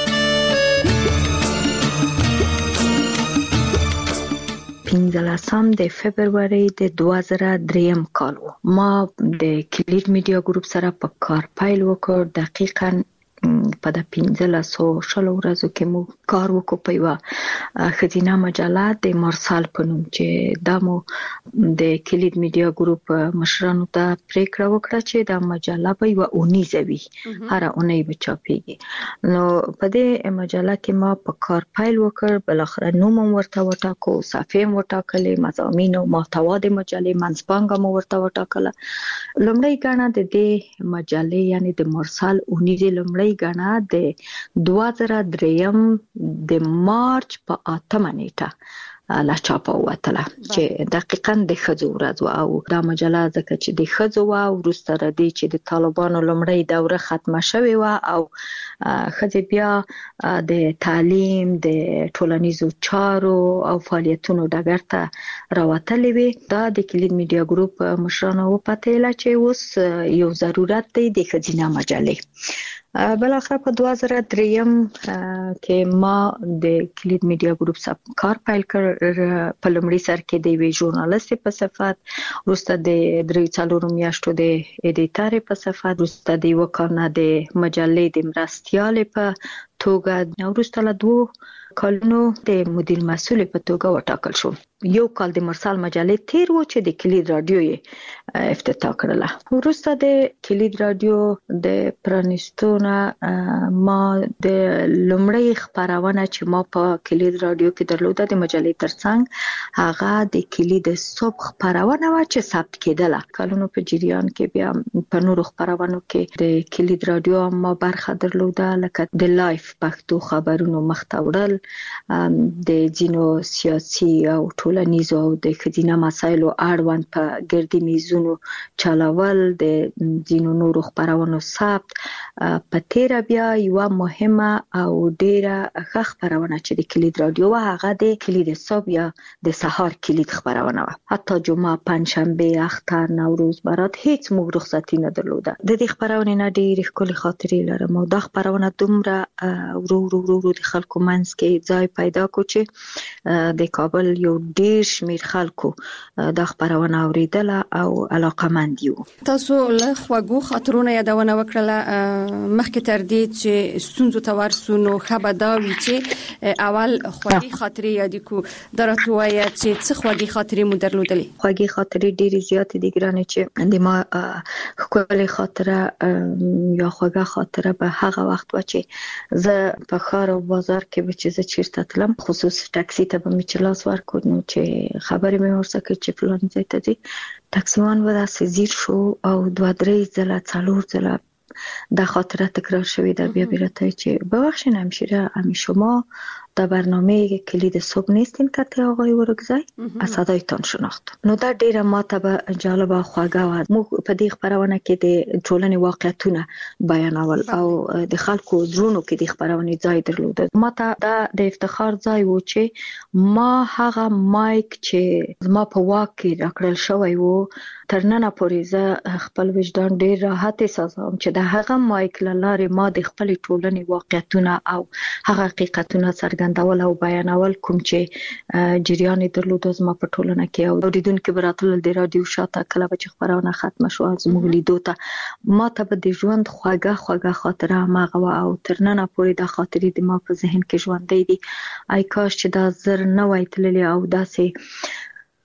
15 د فبرवरी د 2003 کال ما د کلید میډیا ګروپ سره په کار پیل وکړ. دقیقاً په د 15 شلو ورځو کې مو کار وکړ په یو خزینه مجله د مرسال په نوم چې دمو د کلید میډیا ګروپ مشرانو ته پریکړه وکړه چې د مجله په یو اونیزه وي هر اونۍ به چاپیږي. نو په دې مجله کې ما په کار پیل وکړ. بل اخر نوم ورته وټاکو صفحه وټاکلې مضامین او محتوا د مجلې منځپانګه مو ورته وټاکله. لومړی غاڼه د دې مجلې یعنی د مرسال اونیزه لومړی غاڼه د 2003 د مارچ په 8 نیټه لا چاپه وته چې دقیقاً د خځو ورځ او دا مجله ځکه چې د خځو او وروسته ردی چې د طالبانو لومړی دوره ختمه شوې و او خځې بیا د تعلیم د ټولنیزو چارو او فعالیتونو ډګر ته راوتلې وي. دا د کلید میډیا ګروپ مشرانو وپاتله چې اوس یو ضرورت دی د خزینه مجلې. بل اخر په 2003 کې ما د کلید میډیا ګروپ سره کار پیل کړ. په لومړي سر کې د وی ژورنالیست په صفت وروسته د 3 میاشتو د ایډیټر په صفت وروسته د وکړه د مجلې د مرستيال په توګه وروسته له 2 کلونو د مدیر مسؤل په توګه وټاکل شو. یو کال د مرسال مجلې تیر و چې د کلید رادیو یې افتتاح کړله. وروسته د کلید رادیو د پرانیستونه ما د لومړی خبرونه چې ما په کلید رادیو کې درلوده د مجلې ترڅنګ هغه د کلید صبح خبرونه و چې ثبت کېدله. کلونو په جریان کې بیا په نورو خبرونو کې د کلید رادیو ما برخه درلوده لکه د لایف پښتو خبرونو مختوړل د جنو سیاسي او ټولنیزو او د خدینه مسایلو اړوند په ګردي میزونو چلاول د جنو نورو خبرونو ثبت په تیر بیا یو مهمه او ډیره ښه خبرونه چې د کلید رادیو هغه د کلید صبح یا د سحر کلید خبرونه حتی جمعه پنجشنبه اختر نوروز برات هیڅ موږ رخصتي نه درلوده د دې خبرونه نه ډېر ښکلي خاطرې لرم او دا خبرونه دومره ورو د خلکو منځ کې ځای پیدا کو چې د کابل یو ډېر شمیر خلکو دا خبرونه اوریدله او علاقمند یو. تاسو له خواږو خاطرونه یادونه وکړه مخکې تر دې چې ستونزو ته ورسو نو خبر دا وی چې اول خواږی خاطرې یاد کو درته وایي چې څه خواږی خاطرې مو درلودلې. خواږی خاطرې ډېرې زیاتې دي ګرانه چې د ما خپل خاطره یا خوږه خاطره به هغه وخت و چې زه په ښار او بازار کې به چې زه چیرته تلم خصوص ټاکسي ته به مې چلاس ورکړ نو چې خبرې مې ورسره کړ چې فلان ځای ته ځي ټاکسیوان به داسې زیر شو او 2-3 ځله 4 ځله دا خاطره تکرار شوی در بیا بیرته چې ببخشید همشیره شما در برنامه کلید صبح نیستین که آقای ورکزای از صدایتان شناخت نو دا ډیره ماته به جالب او خوږه و موږ په دې خبرونه کې د ټولنې واقعیتونه بیانول او د خلکو درونو کې د خبرونه ځای درلود ماته دا د افتخار ځای و چې ما هغه مایک چې ما په واک کې راکړل شوی و ترننه پورې زه خپل وجدان ډیر راحت احساسوم چې د هغه مایک لاره ما د خپل ټولنې واقعیتونه او هغه حقیقتونه څرګندول او بیانول کوم چې جریان درلود زما په ټولنه کې او اوریدونکو براتل د رادیو شاته کله چې خبرونه ختم شو زموږ لیدو ته ما ته به د ژوند خوږه خاطره ماغه او ترننه پورې د خاطرې د ما په ذهن کې ژوندې دي آی کاش چې دا زر نه وای تللی او داسې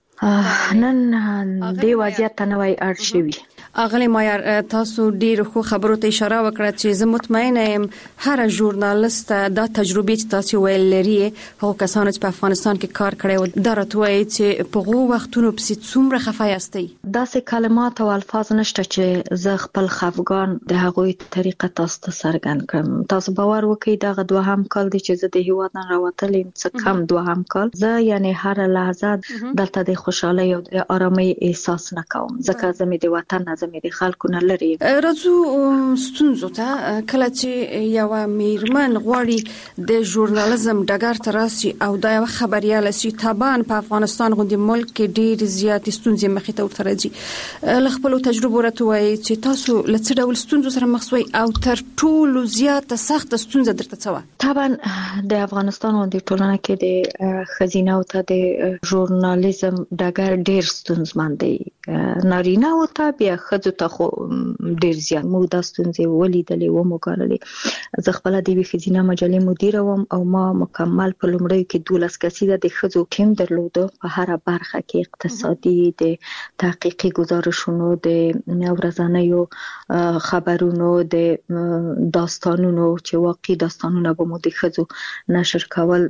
نن دی وضعیت نه وای ارشیوي. اغلی مایر تاسو ډیر خو خبرو ته اشاره وکړه چې زه مطمئنه یم هر ژورنالیست دا تجربه چې تاسو ویل لري هغه کسان چې په افغانستان کې کار کړي او درته وایي چې په غو وختونو په څومره خفای استي داسې کلمات او الفاظ نشته چې زه خپل خفګان د هغوی طریقه تاسو ته څرګند کړم. تاسو باور وکړئ دا دوهم کال دی چې زه د هیواد نه راوتلم څه کم دوهم کال زه یعنی هر لحظه دلته د خوشحالي او د آرامۍ احساس نکوم ځکه زه مې د وطن زمې د خلکو نه لري. راځو ستونزو ته کله چې یو میرمن غواړي د ژورنالیزم ډګر ته راسي او دا یو خبريال سي طبعا په افغانستان غوندي ملک کې ډېر زیات ستونزې مخې ته ورته راځي له خپل تجربه راته وایي چې تاسو له څه ډول ستونزو سره مخ شوي او تر ټولو زیاته سخت ستونزه درته څه طبعا د افغانستان غوندي ټولنه کې د خزینه او ته د ژورنالیزم ډګر ډېر ستونزمن دی نارینه او ته بیا خځو ته خو ډیر زیات موږ د ستونزې ولیدلې و مګارلې زه خپل د خزینه مجلې مدیر وم او ما مکمل په لومړی کې 12 کسیزه د خځو ټیم درلود په هر برخه کې اقتصادي د تحقیقي گزارشونو د ورځنیو خبرونو د داستانونو چې واقعي داستانونه به مو د خځو نشر کول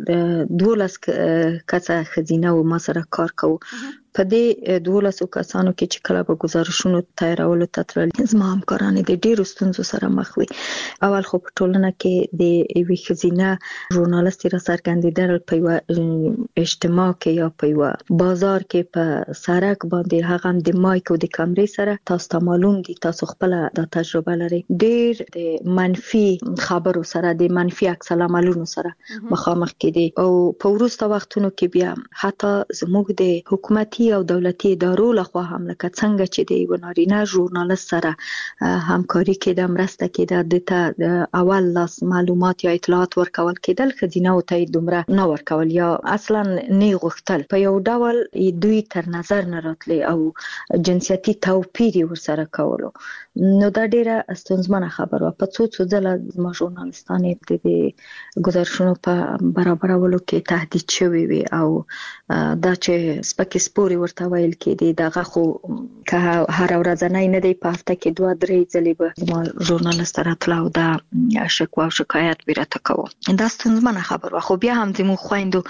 12 کسه خزینه و ما سره کار کوو په دې 12 کسانو کې چې کله به گزارشونو تیارولو تترل زما همکاران د ډیرو ستونزو سره مخ وي اول خو په ټولنه کې د یوې خزینه ژورنالیست را څرګندېدل په یو اجتماع کې یا په یو بازار کې په سړک باندې هغه د مایک او د کیمرې سره تاسو ته معلوم دي تاسو خپل د تجربه لري ډیر د منفي خبرو سره د منفي عکس العملونو سره مخامخ کېدي او په وروسته وختونو کې بیا حتی زموږ د حکومتي او دولتي ادارو لخوا هم لکه څنګه چې د یو نارینه ژورنالیست سره همکاري کېده مرسته کېده د اول لاس معلومات یا اطلاعات ورکول کېدل خزینه او ته دومره نه ورکول یا اصلا نه غوښتل په یو ډول دوی تر نظر نه راتلی او جنسيتي توپیر ورسره کولو نو دا ډیره ستونزمنه خبره په څو ځله زما ژورنالیستانې د گزارشونو په برابرولو کې تهدید شوی وي او دا چې سپکې سپورې ورته ویل کېدی دغه خو که هر ورځنی نه دی په هفته کې 2-3 ځلې به زما ژورنالیست راتله او دا شکوه او شکایت به راته کوه دا ستونزمنه خبره خو بیا هم زموږ خویندو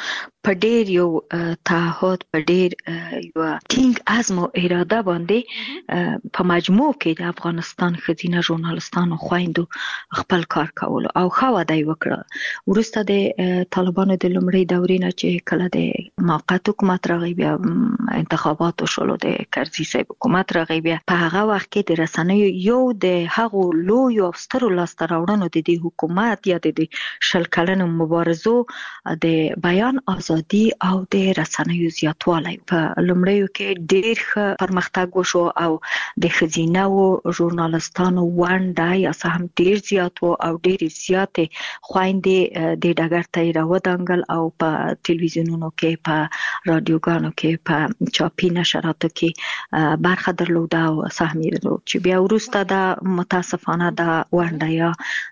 په ډیر یو تعهد په ډیر یو ټینګ عزم او اراده باندې په مجموع کې د افغانستان خزینه ژورنالستانو خويندو خپل کار کول او خو دای وکړه ورسته د طالبانو د لومړۍ دورې نه چې کله د موقت حکومت راغی بیا انتخابات شولو د کرزي صاحب حکومت راغی بیا په هغه وخت کې د رسنیو یو د هغو لوی او سترو لاسته راوړنو د دې حکومت یا د شل کلنو مبارزو د بیان ازادي او د رسنیو زیاتوالی په لومړیو کې ډېر ښه پرمختګ وشو او د خزینه او ژورنالستانو ونډه یا هم ډېر زیات او ډېر زیاتې خويندې د ډګر ته راودانګل او په ټلویزیونونو کې په رادیوګانو کې په چاپی نشراتو کې برخه درلوده او سهمی درلود چې بیا وروسته د متاسفانه د ونډه یا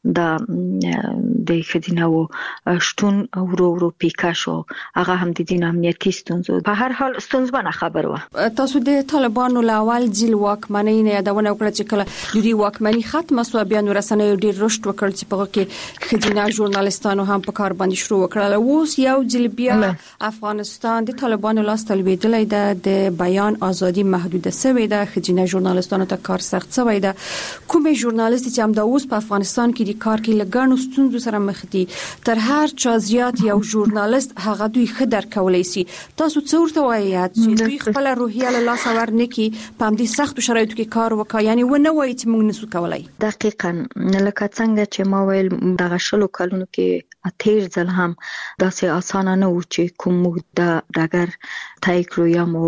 د خزینه او شتون ورو پیکا شو هغه هم د دین امنیتي ستونزو په هر حال ستونزمنه خبر و تاسو د طالبانو لاول ځل واکمنۍ نه یادونه وکړه چې کله د دې واکمنۍ ختمه سو بیا نو رسنیو ډیر رشد وکړ چې په کې خزینه ژورنالستانو هم په کار باندې شروع وکړل اوس یو ځل بیا افغانستان د طالبانو لاس تلویدلې د بیان ازادي محدوده شوې ده خزینه ژورنالستانو ته کار سخت شوی ده کومې ژورنالیست چې هم د اوس په افغانستان کې د کار کې لګانو ستونزو سره مخ دي تر هر چا زیات یو ژورنالیست هغه دوی خدر کولای شي تاسو څه ورته وایي چې دوی خپل روحیه له لاس ورنکي په دې سخت شرایطو کې کار وکړي یعنی ونه وایي چې موږ نسو کولای دقیقاً لکه څنګه چې ما ویل دغه شلو کلونو کې اتیر ځل هم داسې اسانه نه و چې کوم د ډګر تای کړو یا مو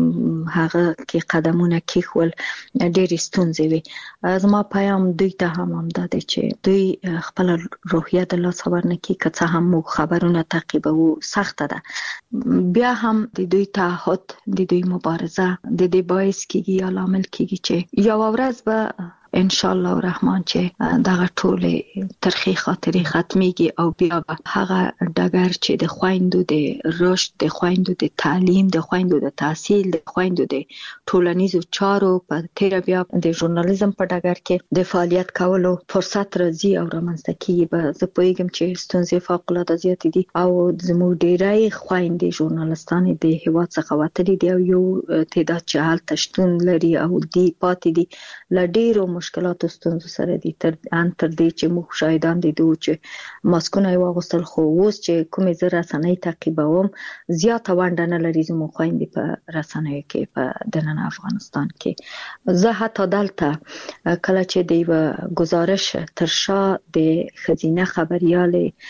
هغه کې قدمونه کېښول ډېر ستونزې وي زما پیام دوی ته هم دا دی چې دوی خپل روحیه د لاس ورنکي که څه هم خبرونه تعقیبو سخته ده بیا هم د دوی تعهد د دوی مبارزه د دې باعث کیږي یا لامل کیږي چې یو ورځ به ان شاء الله الرحمن چې دغه ټولې ترخی خاطرې ختميږي او بیا هغه ډګر چې د خويندو د رشد د خويندو د تعلیم د خويندو د تحصیل د خويندو د ټولنیزو چارو په تیر بیا د ژورنالیزم په ډګر کې د فعالیت کولو فرصت راځي او رامنځته کیږي به زه پوهیږم چې ستونزې فوق العاده زیات دي او زموږ ډیری خويندې ژورنالستان د هیواد څخه وتلي دي او یو تعداد چې هلته شتون لري او دی پاتې دي لډیرو مشکلاتو ستونزو سره دي تر دې چې موږ شاهدان دي چې ماسکونه یې واغوستل خو اوس چې کومې زه رسنۍ تعقیبوم زیاته ونډه نه لري زموږ خویندې په رسنیو کې په دننه افغانستان کې زه حتی دلته کله چې د یو گزارش تر شا د خزینه خبريالې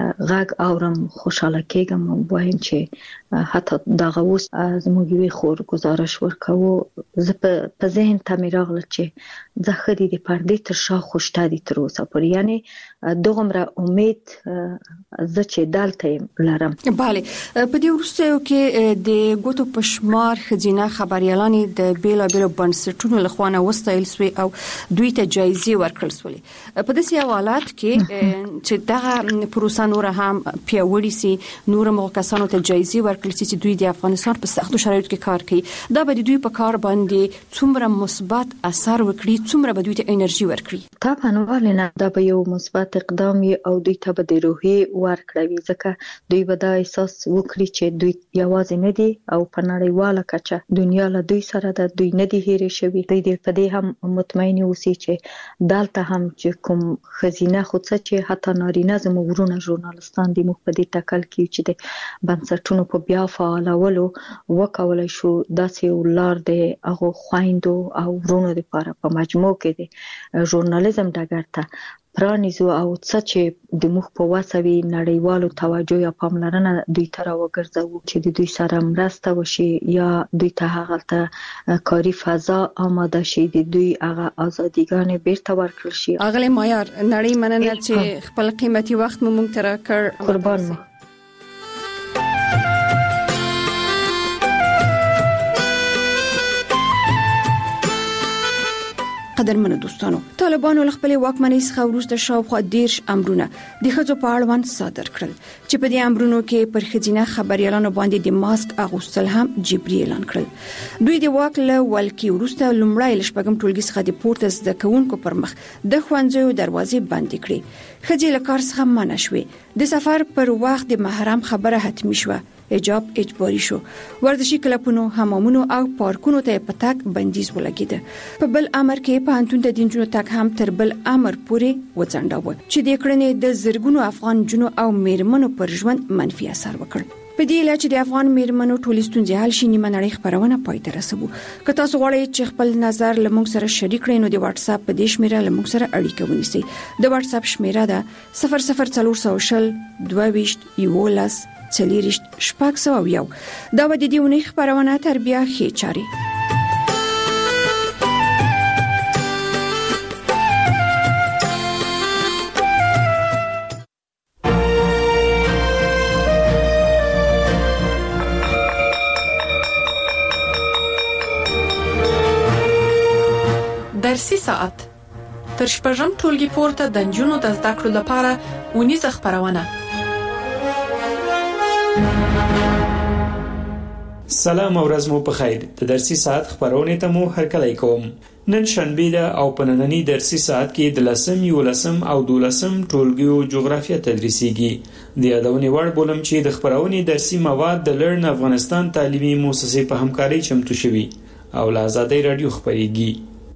غږ اورم خوشاله کېږم او وایم چې حتی دغه اوس زموږ یو خور گزارش ورکوو زه په ذهن ته مې راغله چې زه خدي د پردې تر شا خوشته دي تر اوسه پورې یعنی دغمره امید زه چې دلته لرم bale په دې وروستیو کې د ګوتو پشمار خزینه خبريالانې د بیلابیلو بنسټونو لخوانه وستایل سوی او دوی ته جایزې ورکړل سولې په داسې حالات کې چې دغه پروسه نور هم پیاوړی سي نور موقعانو ته جایزې ورکړل چې دوی د افغانستان په سختو شرایطو کې کار کوي دا به دوی په کار باندې څومره مثبت اثر وکړي څومره به دوی ته انرژي ورکړي طبعا ولنه دا به یو مثبت اقدام او دوی ته به د روحي ورکړي ځکه دوی به دا احساس وکړي چې دوی یوازې نه دي او په نړیواله کچه دنیا له دوی سره د دوی نه دي هېرې شوی دوی په دې هم مطمئن اوسي چې دلته هم چې کوم خزینه خو څه چې حتی نارینه زموږ ورونه ژورنالستان دي موږ په دې ټاکل کې چې د بنسټونو په بیا فعالولو وکولای شو داسې ولار د هغه خويندو او ورونو لپاره په مجموع کې د ژورنالیزم ډګر ته پرانیزو او څه چې د موږ په وسوي نړیوالو توجه یا پاملرنه دوی ته راوګرځو چې د دوی سره مرسته وشي یا دوی ته هغه کاری فضا آماده شي د دوی هغه ازاديګانې بیرته ورکړل شي اغلی مایار نړۍ مننه چې خپل قیمتي وخت مو موږ ته راکړ قربان قدرمنو دوستانو طالبانو خپل واکمنۍ څخه وروسته شاوخوا 10 امرونه د خځو په اړوند صادر کړل چې په دې امرونو کې پر خزینه خبريالانو باندې د ماسک اغوستل هم جبري اعلان کړل دوی د واک له ولکې وروسته لومړی لشپږم ټولګي څخه د پورته زده کوونکو پر مخ د ښوونځیو دروازې بندې کړې خځې له کار څخه منع شوې د سفر پر وخت د محرم خبره حتمی شوه حجاب اجباري شو. ورزشي کلبونو، حمامونو او پارکونو ته پتاک بندیز ولګید. په بل امر کې پانتون ته د جنونو تک هم تر بل امر پورې وڅنډاوه چې د کړنې د زرګونو افغان جنو او میرمنو پر ژوند منفي اثر وکړ. په دې لاره چې د افغان میرمنو ټولې ستونزې حل شي، نیمه نړۍ خبرونه پای ته رسوو. که تاسو غواړئ چې خپل نظر له موږ سره شریک کړئ نو د واتس اپ په دې شمیره له موږ سره اړیکه ونیسئ. د واتس اپ شمیره ده 00400 22 11 40 شپږ. دا به د دې ونې خبرونه تر بیا ښې چاري. درسي ساعت تر شپږم ټولګي پورته د نجونو د زده کړو لپاره ونیزه خبرونه. سلام او ورځ مو په خیر. د درسي ساعت خبرونه ته مو هرکلی کوم. نن شنبه ده او په نننی درسي ساعت کې د 10 11 او 12 ټولګیو جغرافیه تدریسیږي. د یادونې وړ بولم چې د خبرونه درسي مواد د لرن افغانستان تعلیمي مؤسسې په همکاري چمتو شوي او له آزادۍ رادیو خبريږي.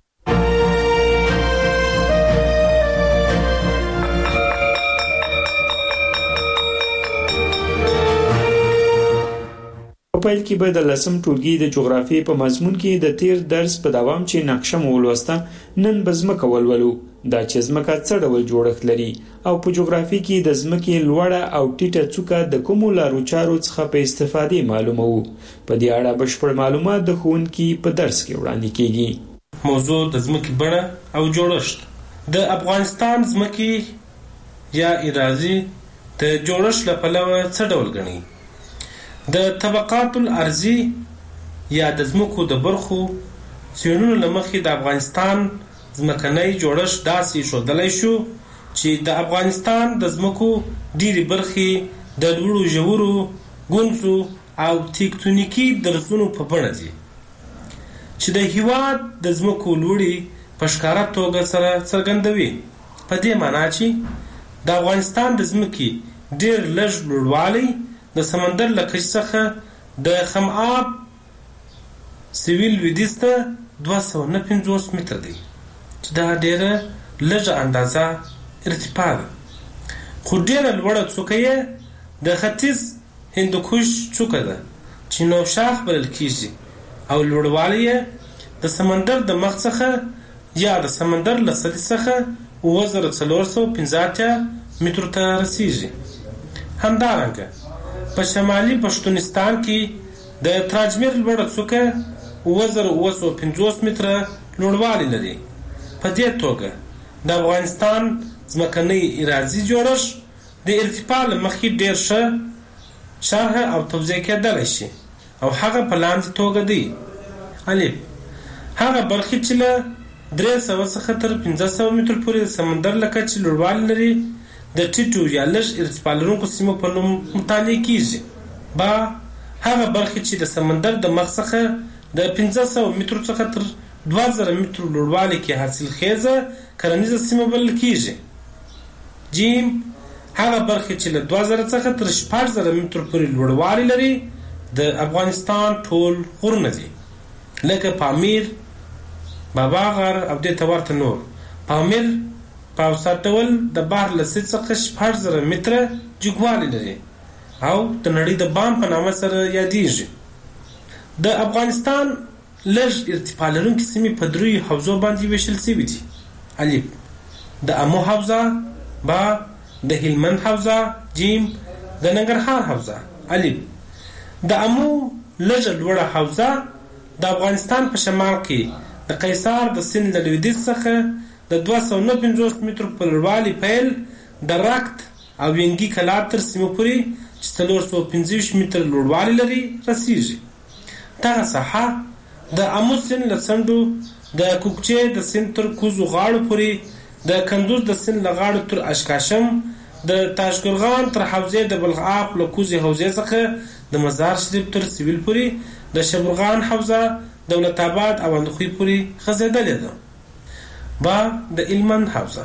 په پیل کې به د 10 ټولګي د جغرافیې په مضمون کې د تیر درس په دوام چې نقشه مو ولوسته، نن به ځمکه ولولو. دا چې ځمکه څه ډول جوړښت لري او په جغرافي کې د ځمکې لوړه او ټیټه څوکه د کومو لارو چارو څخه په استفادې معلومو. په دې اړه بشپړ معلومات د ښوونکي په درس کې وړاندې کیږي. موضوع د ځمکې بڼه او جوړښت. د افغانستان ځمکې یا اراضي د جوړښت له پلوه څه ډول ګڼي؟ د طبقات الارضی یا د ځمکو د برخو څېړنو له مخې د افغانستان ځمکنی جوړښت داسې ښودلی شو چې د افغانستان د ځمکو ډېرې برخې د لوړو ژورو ګونځو او تکتونیکي درزونو په بڼه دي چې د هېواد د ځمکو لوړې په ښکاره توګه سره څرګندوي. په دې معنا چې د افغانستان د ځمکې ډېر لږ لوړوالی د سمندر له کچې څخه د خم آب سویل لویدیځ ته 259 متره دی چې دا ډېره لږه اندازه ارتفاع ده. خو ډېره لوړه څوکه یې د ختیځ هندوکش څوکه ده چې نوشاخ بلل کیږي او لوړوالی یې د سمندر د مخ څخه یا د سمندر له سطحې څخه 9415 مترو ته رسیږي. همدارنګه په شمالي پښتونستان کې د تراجمیر لوړه څوکه 9950 متره لوړوالی لري. په دې توګه د افغانستان ځمکنی اراضي جوړښت د ارتفاع له مخې ډېر ښه شرح او توضیح کېدلی شي او هغه په لاندې توګه دی: الف: هغه برخې چې له 300 څخه تر 1500 متر پورې د سمندر له کچې لوړوالی لري د ټیټو یا لږ ارتفاع لرونکو سیمو په نوم مطالعه کیږي. با: هغه برخې چې د سمندر د مخ څخه د 1500 مترو څخه تر 2000 مترو لوړوالي کې حاصلخیزه کرنیزه سیمه بلل کیږي. جیم: هغه برخې چې له 2000 څخه تر 4000 مترو پورې لوړوالی لري د افغانستان ټول غرونه دي لکه پامیر، بابا غر او دې ته ورته نور. پامیر په اوسط ډول د بحر له سطحې څخه 4000 متره جګوالی لري او د نړۍ د بام په نامه سره یادیږي. د افغانستان لږ ارتفاع لرونکي سیمې په دریو حوزو باندې ویشل شوي دي: الف: د امو حوزه، با: د هلمند حوزه، جیم: د ننګرهار حوزه. الف: د امو لږه لوړه حوزه د افغانستان په شمال کې د قیصار د سیند له لویدیځ څخه د 259 مترو په لوړوالي پیل د رکت او ینګي کلا تر سیمو پورې چې 425 متر لوړوالی لري رسیږي. دغه ساحه د امو سیند له څنډو د کوکچې د سیند تر کوزو غاړو پورې، د کندوز د سیند له غاړو تر اشکاشم، د تاشقرغان تر حوزې د بلخاب له کوزې حوزې څخه د مزار شریف تر سویل پورې، د شبرغان حوزه دولت آباد او اندخوی پورې غځېدلې ده. با: د هلمند حوزه.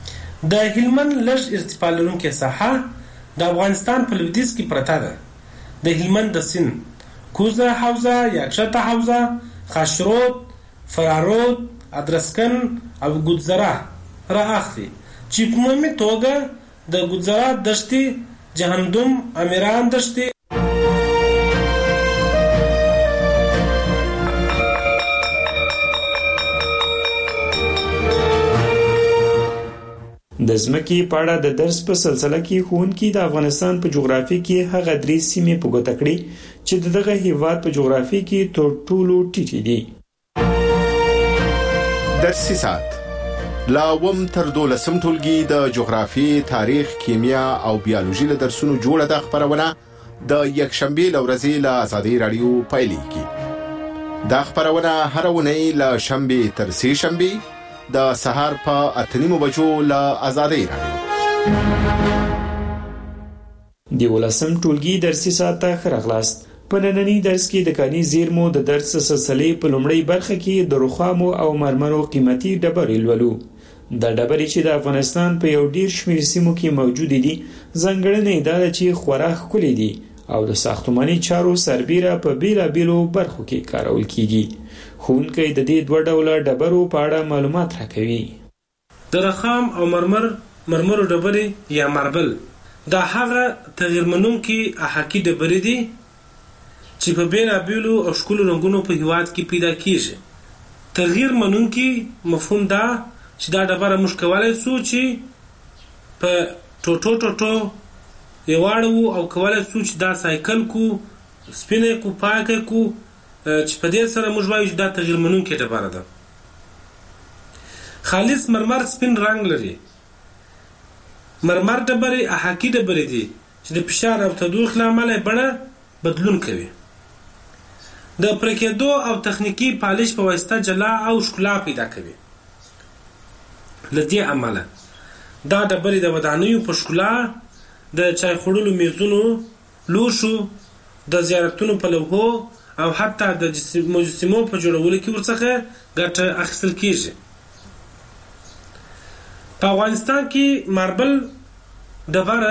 د هلمند لږ ارتفاع لرونکې ساحه د افغانستان په لویدیځ کې پرته ده. د هلمند د سیند کوزه حوزه، یکشته حوزه، خاشرود، فرارود، ادرسکن او ګودزره را اخلي، چې په عمومي توګه د ګودزره دشتي، جهنم، امیران دشتي د ځمکې په اړه د درس په سلسله کې ښوونکي د افغانستان په جغرافیه کې هغه درې سیمې په ګوته کړې چې دغه هیواد په جغرافیه کې تر ټولو ټیټې دي. درسي ساعت لا وم تر 12 ټولګي د جغرافي، تاریخ، کیمیا او بیولوژي له درسونو جوړه د خبرونه د یکشنبه لورځي له آزادي رادیو پایلیږي. دا خبرونه هر ونې له شنبه تر سه شنبه د سهار په 8:30 بجو له آزادي رادیو. د ولسم ټولګي درسي ساعت ته خرغلاست. په نننی درس کې د کاني زیرمو د درس سلسلې په لومړی برخه کې د رخامو او مرمرو قیمتي ډبرې لولو. د ډبرې چې د افغانستان په یو ډیر شمېر سیمو کې موجود دي، ځانګړنې دا ده چې خورا ښکلي دي او د ساختماني چارو سربیره په بیلابیلو برخو کې کارول کیږي. ښوونکی د دې دوه ډوله ډبرو په اړه معلومات راکوي. د رخام او مرمرو ډبرې یا ماربل دا هغه تغیر منونکي احاقي ډبرې دي چې په بیلابیلو او ښکلو رنګونو په هیواد کې پیدا کیږي. تغیر منونکي مفهوم دا چې دا ډبره موږ کولای شو چې په ټوټو یواړو او کولای شو چې دا سایکل کو، سپینه کو، پاکه کو، چې په دې سره موږ وایو چې دا تغیر منونکي ډبره ده. خالص مرمر سپین رنگ لري. مرمر ډبرې احاقي ډبرې دي چې د فشار او تودوخې له امله بڼه بدلون کوي. د پرکېدو او تخنیکی پالش په واسطه جلا او ښکلا پیدا کوي. لدې عمله دا ډبرې د ودانیو په ښکلا، د چای خوړلو میزونو، لوښو، د زیارتونو په لوحو او حتی د مجسمو په جوړولو کې ورڅخه ګټه اخیستل کیږي. په افغانستان کې ماربل ډبره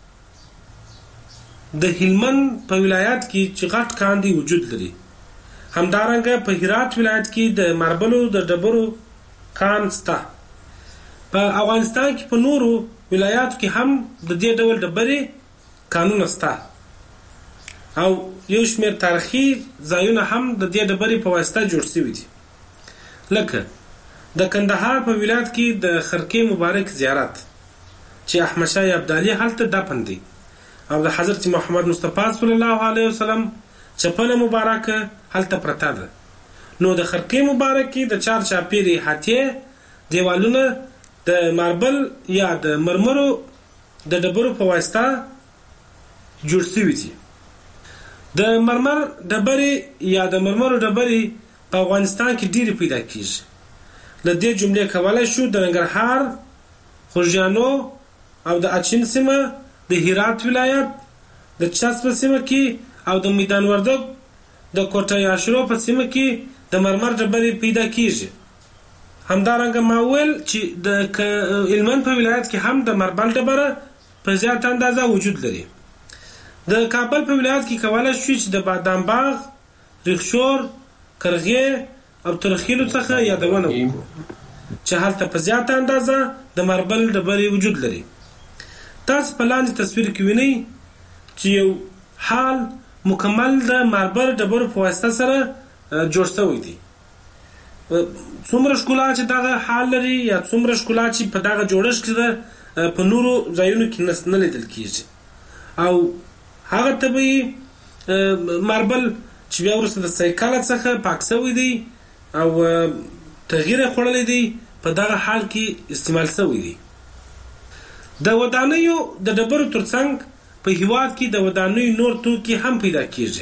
د هلمند په ولایت کې چې غټ کاندي وجود لري. همدارنګه په هرات ولایت کې د ماربلو د ډبرو کان شته. په افغانستان کې په نورو ولایاتو کې هم د دې ډول ډبرې کانونه شته او یو شمېر تاریخي ځایونه هم د دې ډبرې په واسطه جوړ شوي دي. لکه د کندهار په ولایت کې د خرقې مبارک زیارت چې احمد شاه ابدالي هلته دفن دی او د حضرت محمد مصطفی صلی الله علیه وسلم چپنه مبارکه هلته پرته ده. نو د خرقې مبارک کې د چار چاپیرې هاتیه دیوالونه د ماربل یا د مرمرو د ډبرو په واسطه جوړ شوي دي. د مرمر ډبرې یا د مرمرو ډبرې په افغانستان کې ډېرې پیدا کیږي. له دې جملې کولای شو د ننګرهار، خوږیانو او د اچین سیمه، د هرات ولایت، د چسب سیمه کې او د میدان وردګ د کوټه یاشرو په سیمه کې د مرمر ډبرې پیدا کیږي. همدارنګه ما ویل چې د هلمند په ولایت کې هم د ماربل ډبره په زیات اندازه وجود لري. د کابل په ولایت کې کولای شو چې د بادام باغ، ریښور، کرغې او ترخیلو څخه یادونه وکړو چې هلته په زیات اندازه د ماربل ډبرې وجود لري. تاسو په لاندې تصویر کې وینئ چې یو حال مکمل د ماربل ډبرو په واسطه سره جوړ شوی دی. څومره ښکلا چې دغه حال لري یا څومره ښکلا چې په دغه جوړښت کې ده په نورو ځایونو کې نه لیدل کیږي. او هغه طبیعي ماربل چې بیا وروسته د سایکل څخه پاک شوی دی او تغییر خوړلی دی په دغه حال کې استعمال شوی دی. د ودانیو د ډبرو ترڅنګ په هیواد کې د ودانیو نور توکي هم پیدا کیږي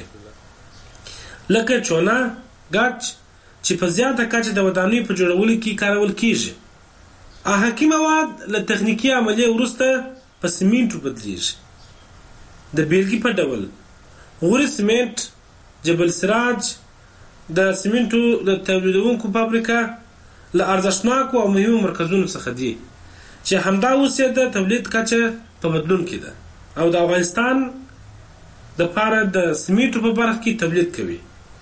لکه چونه، ګچ چې په زیاته کچه د ودانیو په جوړولو کې کارول کیږي. احاقي مواد له تخنیکی عملیې وروسته په سیمنټو بدلیږي. د بیلګې په ډول غوري سیمنټ، جبل سراج د سیمنټو د تولیدونکو فابریکه له ارزښتناکو او مهمو مرکزونو څخه دي چې همدا اوس د تولید کچه په بدلون کې ده او د افغانستان د پاره د سمیټو په برخه کې تولید کوي.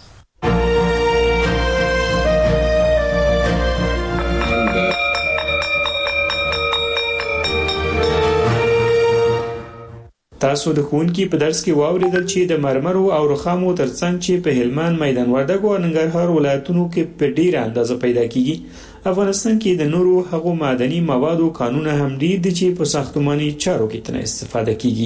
تاسو د ښوونکي په درس کې واوریدل چې د مرمرو او رخامو ترڅنګ چې په هلمند، میدان وردګو او ننګرهار ولایتونو کې په ډیره اندازه پیدا کیږي، افغانستان کې د نورو هغو معدني موادو کانونه هم ډیر دي چې په ساختماني چارو کې ترې استفاده کیږي.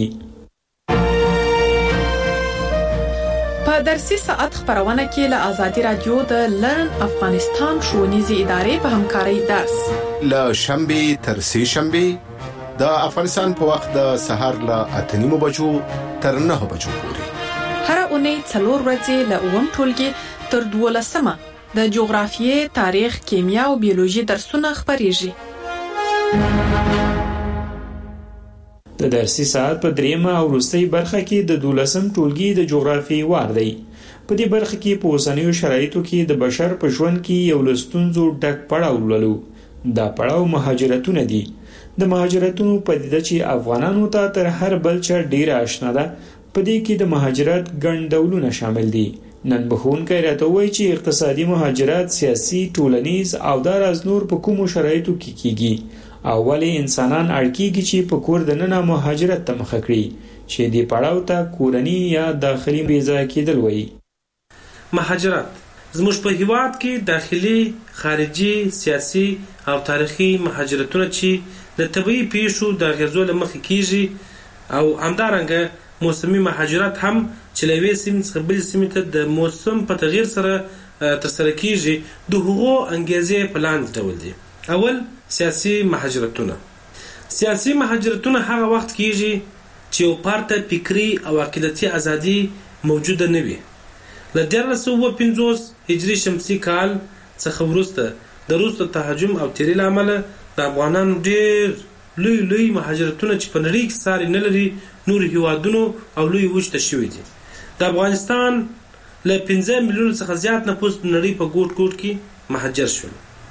په درسي ساعت خبرونه کې له آزادي رادیو د لرن افغانستان ښوونیزې ادارې په همکارۍ درس له شنبه تر سه شنبه د افغانستان په وخت د سحر له 8:30 بجو تر 9 بجو پورې هر اونۍ 4 ورځې له 9 ټولګي تر 12 د جغرافیې، تاریخ، کیمیا او بیولوژي درسونه خبريږي. د درسي ساعت په دریمه او وروستۍ برخه کې د 12 ټولګي د جغرافیې وار دی. په دې برخه کې په اوسنیو شرایطو کې د بشر په ژوند کې یو لستونزو ډک پړاو ولولو. دا پړاو مهاجرتونه دي. د مهاجرتونو پدیده چې افغانانو ته تر هر بل چا ډیره آشنا ده. په دې کې د مهاجرت ګڼ ډولونه شامل دي. نن بخونکي راته وایي چې اقتصادي مهاجرت، سیاسي، ټولنیز او داراز نور په کومو شرایطو کې کیږي او ولې انسانان اړکیږي چې په کور دننه مهاجرت ته مخه کړي، چې دې پړاو ته کورنی یا داخلي ویزا کېدل وایي. مهاجرت زموږ په هیواد کې داخلي، خارجي، سیاسي او تاریخي مهاجرتونه چې د طبيعي پیښو د غزو له مخې کیږي او همدارنګه موسمي مهاجرت هم چې له یوې سیمې څخه بلې سیمې ته د موسم په تغییر سره ترسره کیږي، د هغو انګیزې په لاندې ډول دي. اول سیاسي مهاجرتونه. سیاسي مهاجرتونه هغه وخت کیږي چې یو پارته فکری او عقیدتي ازادي موجوده نه وي. له 1350 هجري شمسي کال څخه وروسته د روس د تهاجم او تیري لامل د افغانانو ډېر لوی مهاجرتونه چې په نړۍ کې ساري نه لري نور هیوادونو او لوی وچ ته شوي دي. د افغانستان له 15 میلیون څخه زیات نفوس د نړۍ په ګوټ ګوټ کې مهاجر شول.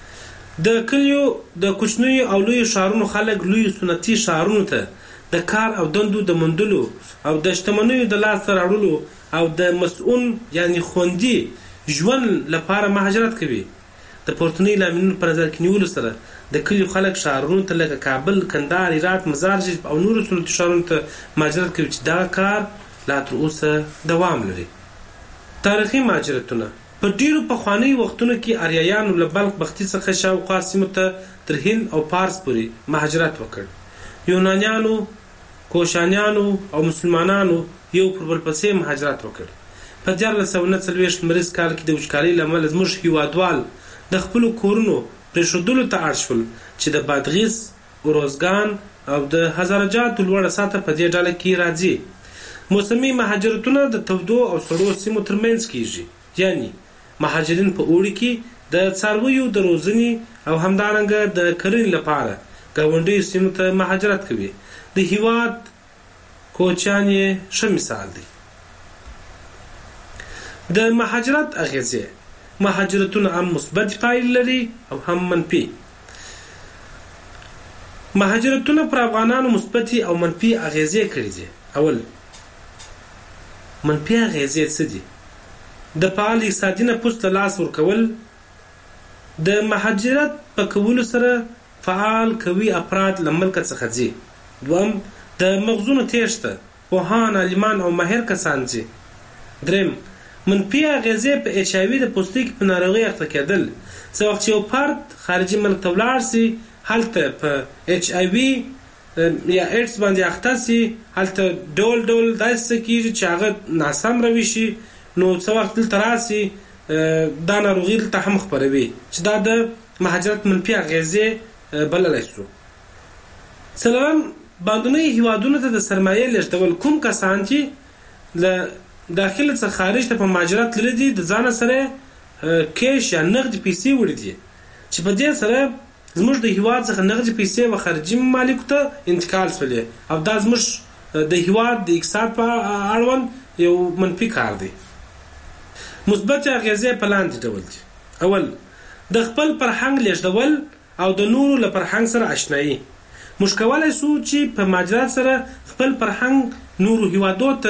د کلیو د کوچنیو او لوی ښارونو خلک لوی سنتي ښارونو ته د کار او دندو د موندلو او د شتمنیو د لاسته راوړلو او د مسؤل یعنی خوندي ژوند لپاره مهاجرت کوي. د پورتنی لاملونو په نظر کې نیولو سره د کلیو خلک ښارونو ته لکه کابل، کندهار، هرات، مزار شریف او نورو سنتي ښارونو ته مهاجرت کوي چې دا کار لا تر اوسه دوام لري. تاریخي مهاجرتونه په ډیرو پخواني وختونو کې آریایانو له بلخ بختي څخه شاوخوا سیمو ته تر هند او پارس پورې مهاجرت وکړ. یونانیانو، کوشانیانو او مسلمانانو یو پر بل پسې مهاجرت وکړ. په 1449 لمریز کال کې د وچکالۍ له امله زموږ هیوادوال د خپلو کورونو پرېښودلو ته اړ شول چې د بادغیس، اروزګان او د هزارجات لوړه سطح په دې ډله کې راځي. موسمي مهاجرتونه د تودو او سړو سیمو ترمنځ کیږي، یعنی مهاجرین په اوړي کې د څارویو د روزنې او همدارنګه د کرنې لپاره ګاونډیو سیمو ته مهاجرت کوي. د هیواد کوچیان یې ښه مثال دی. د مهاجرت اغیزې. مهاجرتونه هم مثبت پایلې لري او هم منفي. مهاجرتونه پر افغانانو مثبتي او منفي اغیزې کړې دي. اول منفي اغیزې څه دي؟ د فعال اقتصادي نفوس له لاس ورکول. د مهاجرت په کولو سره فعال قوي افراد له ملک څخه ځي. دوم د مغزونو تېښته، پوهان، عالمان او ماهر کسان ځي. دریم منفي اغیزې په ایچ آی وي د پوستکي په ناروغۍ اخته کېدل. څه وخت چې یو فرد خارجي ملک ته ولاړ سي، هلته په ایچ آی وي یا ایډز باندې اخته سي، هلته ډول داسې څه کېږي چې هغه ناسم روي شي، نو څه وخت دلته راسي دا ناروغي دلته هم خپروي، چې دا د مهاجرت منفي اغیزې بللی شو. څلورم باندنیو هیوادونو ته د سرمایې لېږدول. کوم کسان چې له داخل څخه خارج ته په مهاجرت تللي دي د ځانه سره کیش یا نغدي پیسې وړي دي، چې په دې سره زموږ د هیواد څخه نغدي پیسې و خارجي ممالکو ته انتقال شولې او دا زموږ د هیواد د اقتصاد په اړوند یو منفي کار دی. مثبت اغیزې په لاندې ډول دي. اول د خپل فرهنګ لېږدول او د نورو له فرهنګ سره آشنایي. موږ کولی شو چې په مهاجرت سره خپل فرهنګ نورو هیوادو ته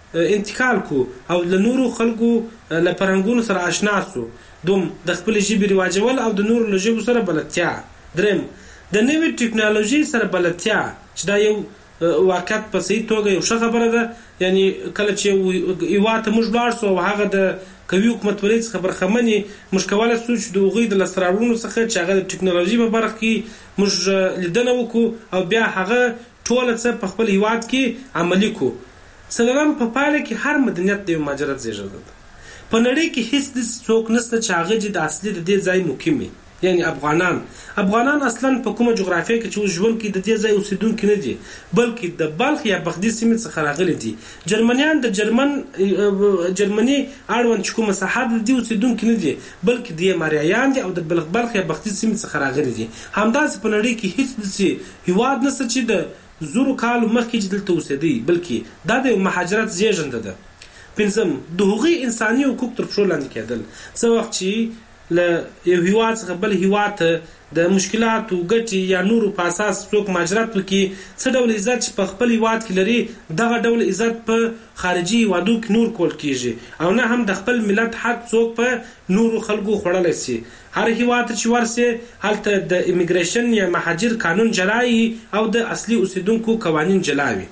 انتقال کو او له نورو خلکو له فرهنګونو سره آشنا سو. دوم د خپل ژبې رواجول او د نورو له ژبو سره بلدتیا. دریم د نوې ټکنالوژي سره بلدتیا چې دا یو واقعیت په صحیح توګه یو ښه خبره ده. یعنی کله چې یوه ته موږ لاړ سو او هغه د قوي حکومتولۍ څخه برخمن موږ کولی سو چې د هغوی د لاسته راوړنو څخه چې هغه د ټکنالوژي په برخه کې موږ لیدنه وکړو او بیا هغه ټوله څه په خپل هیواد کې عملي کړو. څلورم په پایله کې هر مدنیت د یو مهاجرت زیږنده ده. په نړۍ کې هیڅ داسې څوک نشته چې هغه چې د اصلي د دې ځای مقیم وي. یعنی افغانان اصلا په کومه جغرافیه کې چې اوس ژوند کوي د دې ځای اوسیدونکي نه دي، بلکې د بلخ یا بخدي سیمې څخه راغلي دي. جرمنیان د جرمني اړوند چې کومه ساحه د دې اوسیدونکي نه دي، بلکې د ماریایان دي او د بلخ یا بخدي سیمې څخه راغلي دي. همداسې په نړۍ کې هیڅ داسې هیواد نشته چې د زرو کالو مخکې چې دلته اوسېدی، بلکې دا د مهاجرت زیږنده ده. پنځم د هغوی انساني حقوق تر پښو لاندې کېدل. څه وخت چې له یو هیواد څخه بل هیواد ته د مشکلاتو ګټې یا نورو په اساس څوک مهاجرت وکړي، څه ډول عزت چې په خپل هیواد کې لري دغه ډول عزت په خارجي هیوادو کې نور کول کیږي، او نه هم د خپل ملت حق څوک په نورو خلکو خوړلی سي. هر هیواد چې ورسي هلته د امیګریشن یا مهاجر قانون جلا وي او د اصلي اوسیدونکو قوانین جلا وي.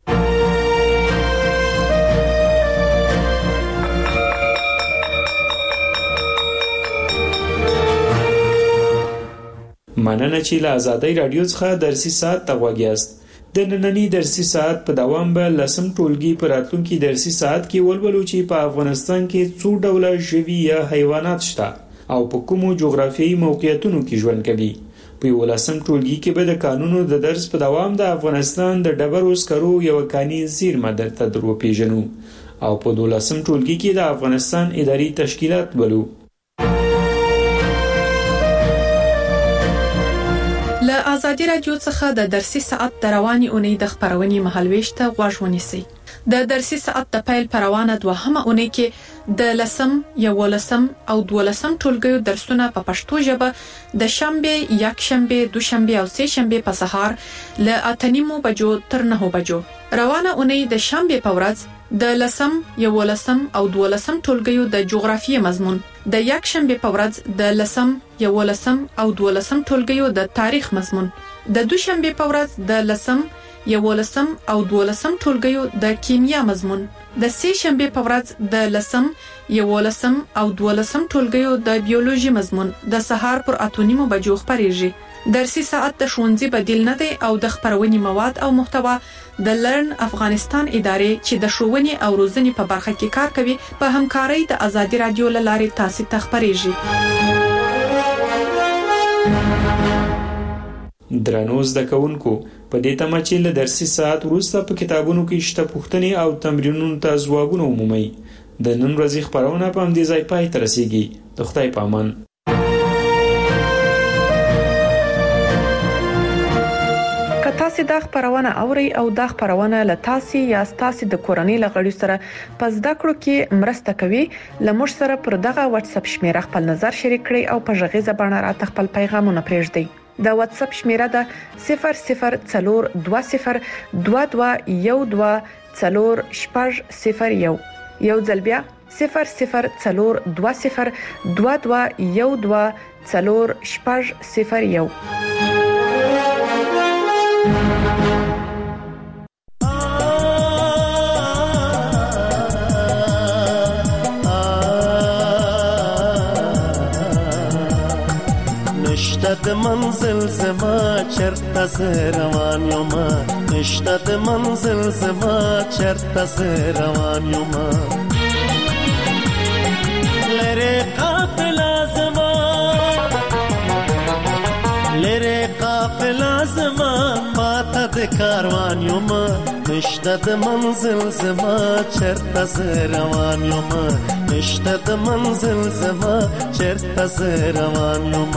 مننه چې له آزادۍ رادیو څخه درسي ساعت ته غوږ یاست. د نننی درسي ساعت په دوام به لسم ټولګي په راتلونکي درسي ساعت کې ولولو چې په افغانستان کې څو ډوله ژوي یا حیوانات شته او په کومو جغرافیایي موقعیتونو کې ژوند کوي. په 11م ټولګي کې به د قانونو د درس په دوام د افغانستان د ډبرو سکرو یو کاني زیرمه درته دروپېژنو او په 12م ټولګي کې د افغانستان اداري تشکیلات ولو. له آزادي رادیو څخه د درسي ساعت د رواني اونۍ د خبرونې مهالويش ته غوږ ونیسئ. د درسي ساعت د پیل پر روانه دوهمه اونۍ کې د 10م، 11م او 12م ټولګیو درسونه په پښتو ژبه د شنبه، یکشنبه، دوشنبه او سه شنبه په سهار له 8:30 بجو تر 9 بجو. روانه اونۍ د شنبه په ورځ د 10م، 11م او 12م ټولګیو د جغرافیې مضمون، د یکشنبه په ورځ د 10م، 11م او 12م ټولګیو د تاریخ مضمون، د دوشنبه په ورځ د 10م، 11م او 12م ټولګیو د کیمیا مضمون، د سه شنبه په ورځ د 10م، 11م او 12م ټولګیو د بیولوژي مضمون د سهار پر 8:30 بجو خبريږي. درسي ساعت د ښوونځي بدیل نه دی او د خبرونې مواد او محتوا د لرن افغانستان ادارې چې د ښوونې او روزنې په برخه کې کار کوي په همکارۍ د آزادي رادیو لارې تاسو ته خبريږي. درنو زده کوونکو، په دې تمه چې له درسي ساعت وروسته په کتابونو کې شته پوښتنې او تمرینونو ته ځوابونه ومومئ. د نن ورځې خبرونه په همدې ځای پای ته رسیږي. د خدای په امان. که تاسو دا خبرونه اورئ او دا خبرونه له تاسو یا تاسو د کورنۍ لغړي سره په زده کړو کې مرسته کوي، لمر سره پر دغه واتس اپ شمیره خپل نظر شریک کړئ او په ژغیزه باندې راته خپل پیغامونه پرېږدئ. د واتس اپ شمیره ده 004212124001. یو ځل بیا 004212124001. نشته د منزل زما چرته زه روان یم، نشته د منزل زما چرته زه روان یم، لره قافله زما، لره قافله زما ماته د کاروان یم، نشته د منزل زما چرته زه روان یم، نشته د منزل زما چرته زه روان یم.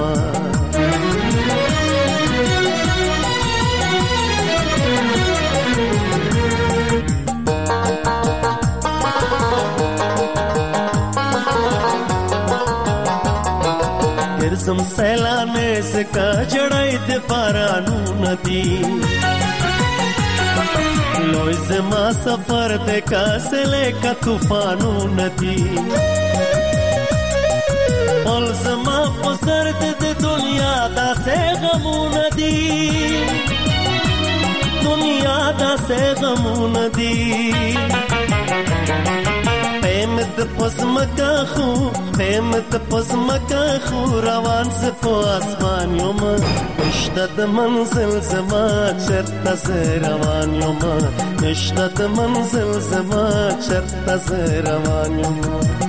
ګرځم سیلانې زکه جړای د بارانو ندی، لوی زما سفر د کاسلې کا طوفانو ندی ول زما په سر د دنیا داسې غمونه دي دنیا داسې غمونه دي پېمت پزمکا خو روان ز په اسمان یم نشته د منزل زما چرته زه روان یم نشته د منزل زما چرته زه روان یم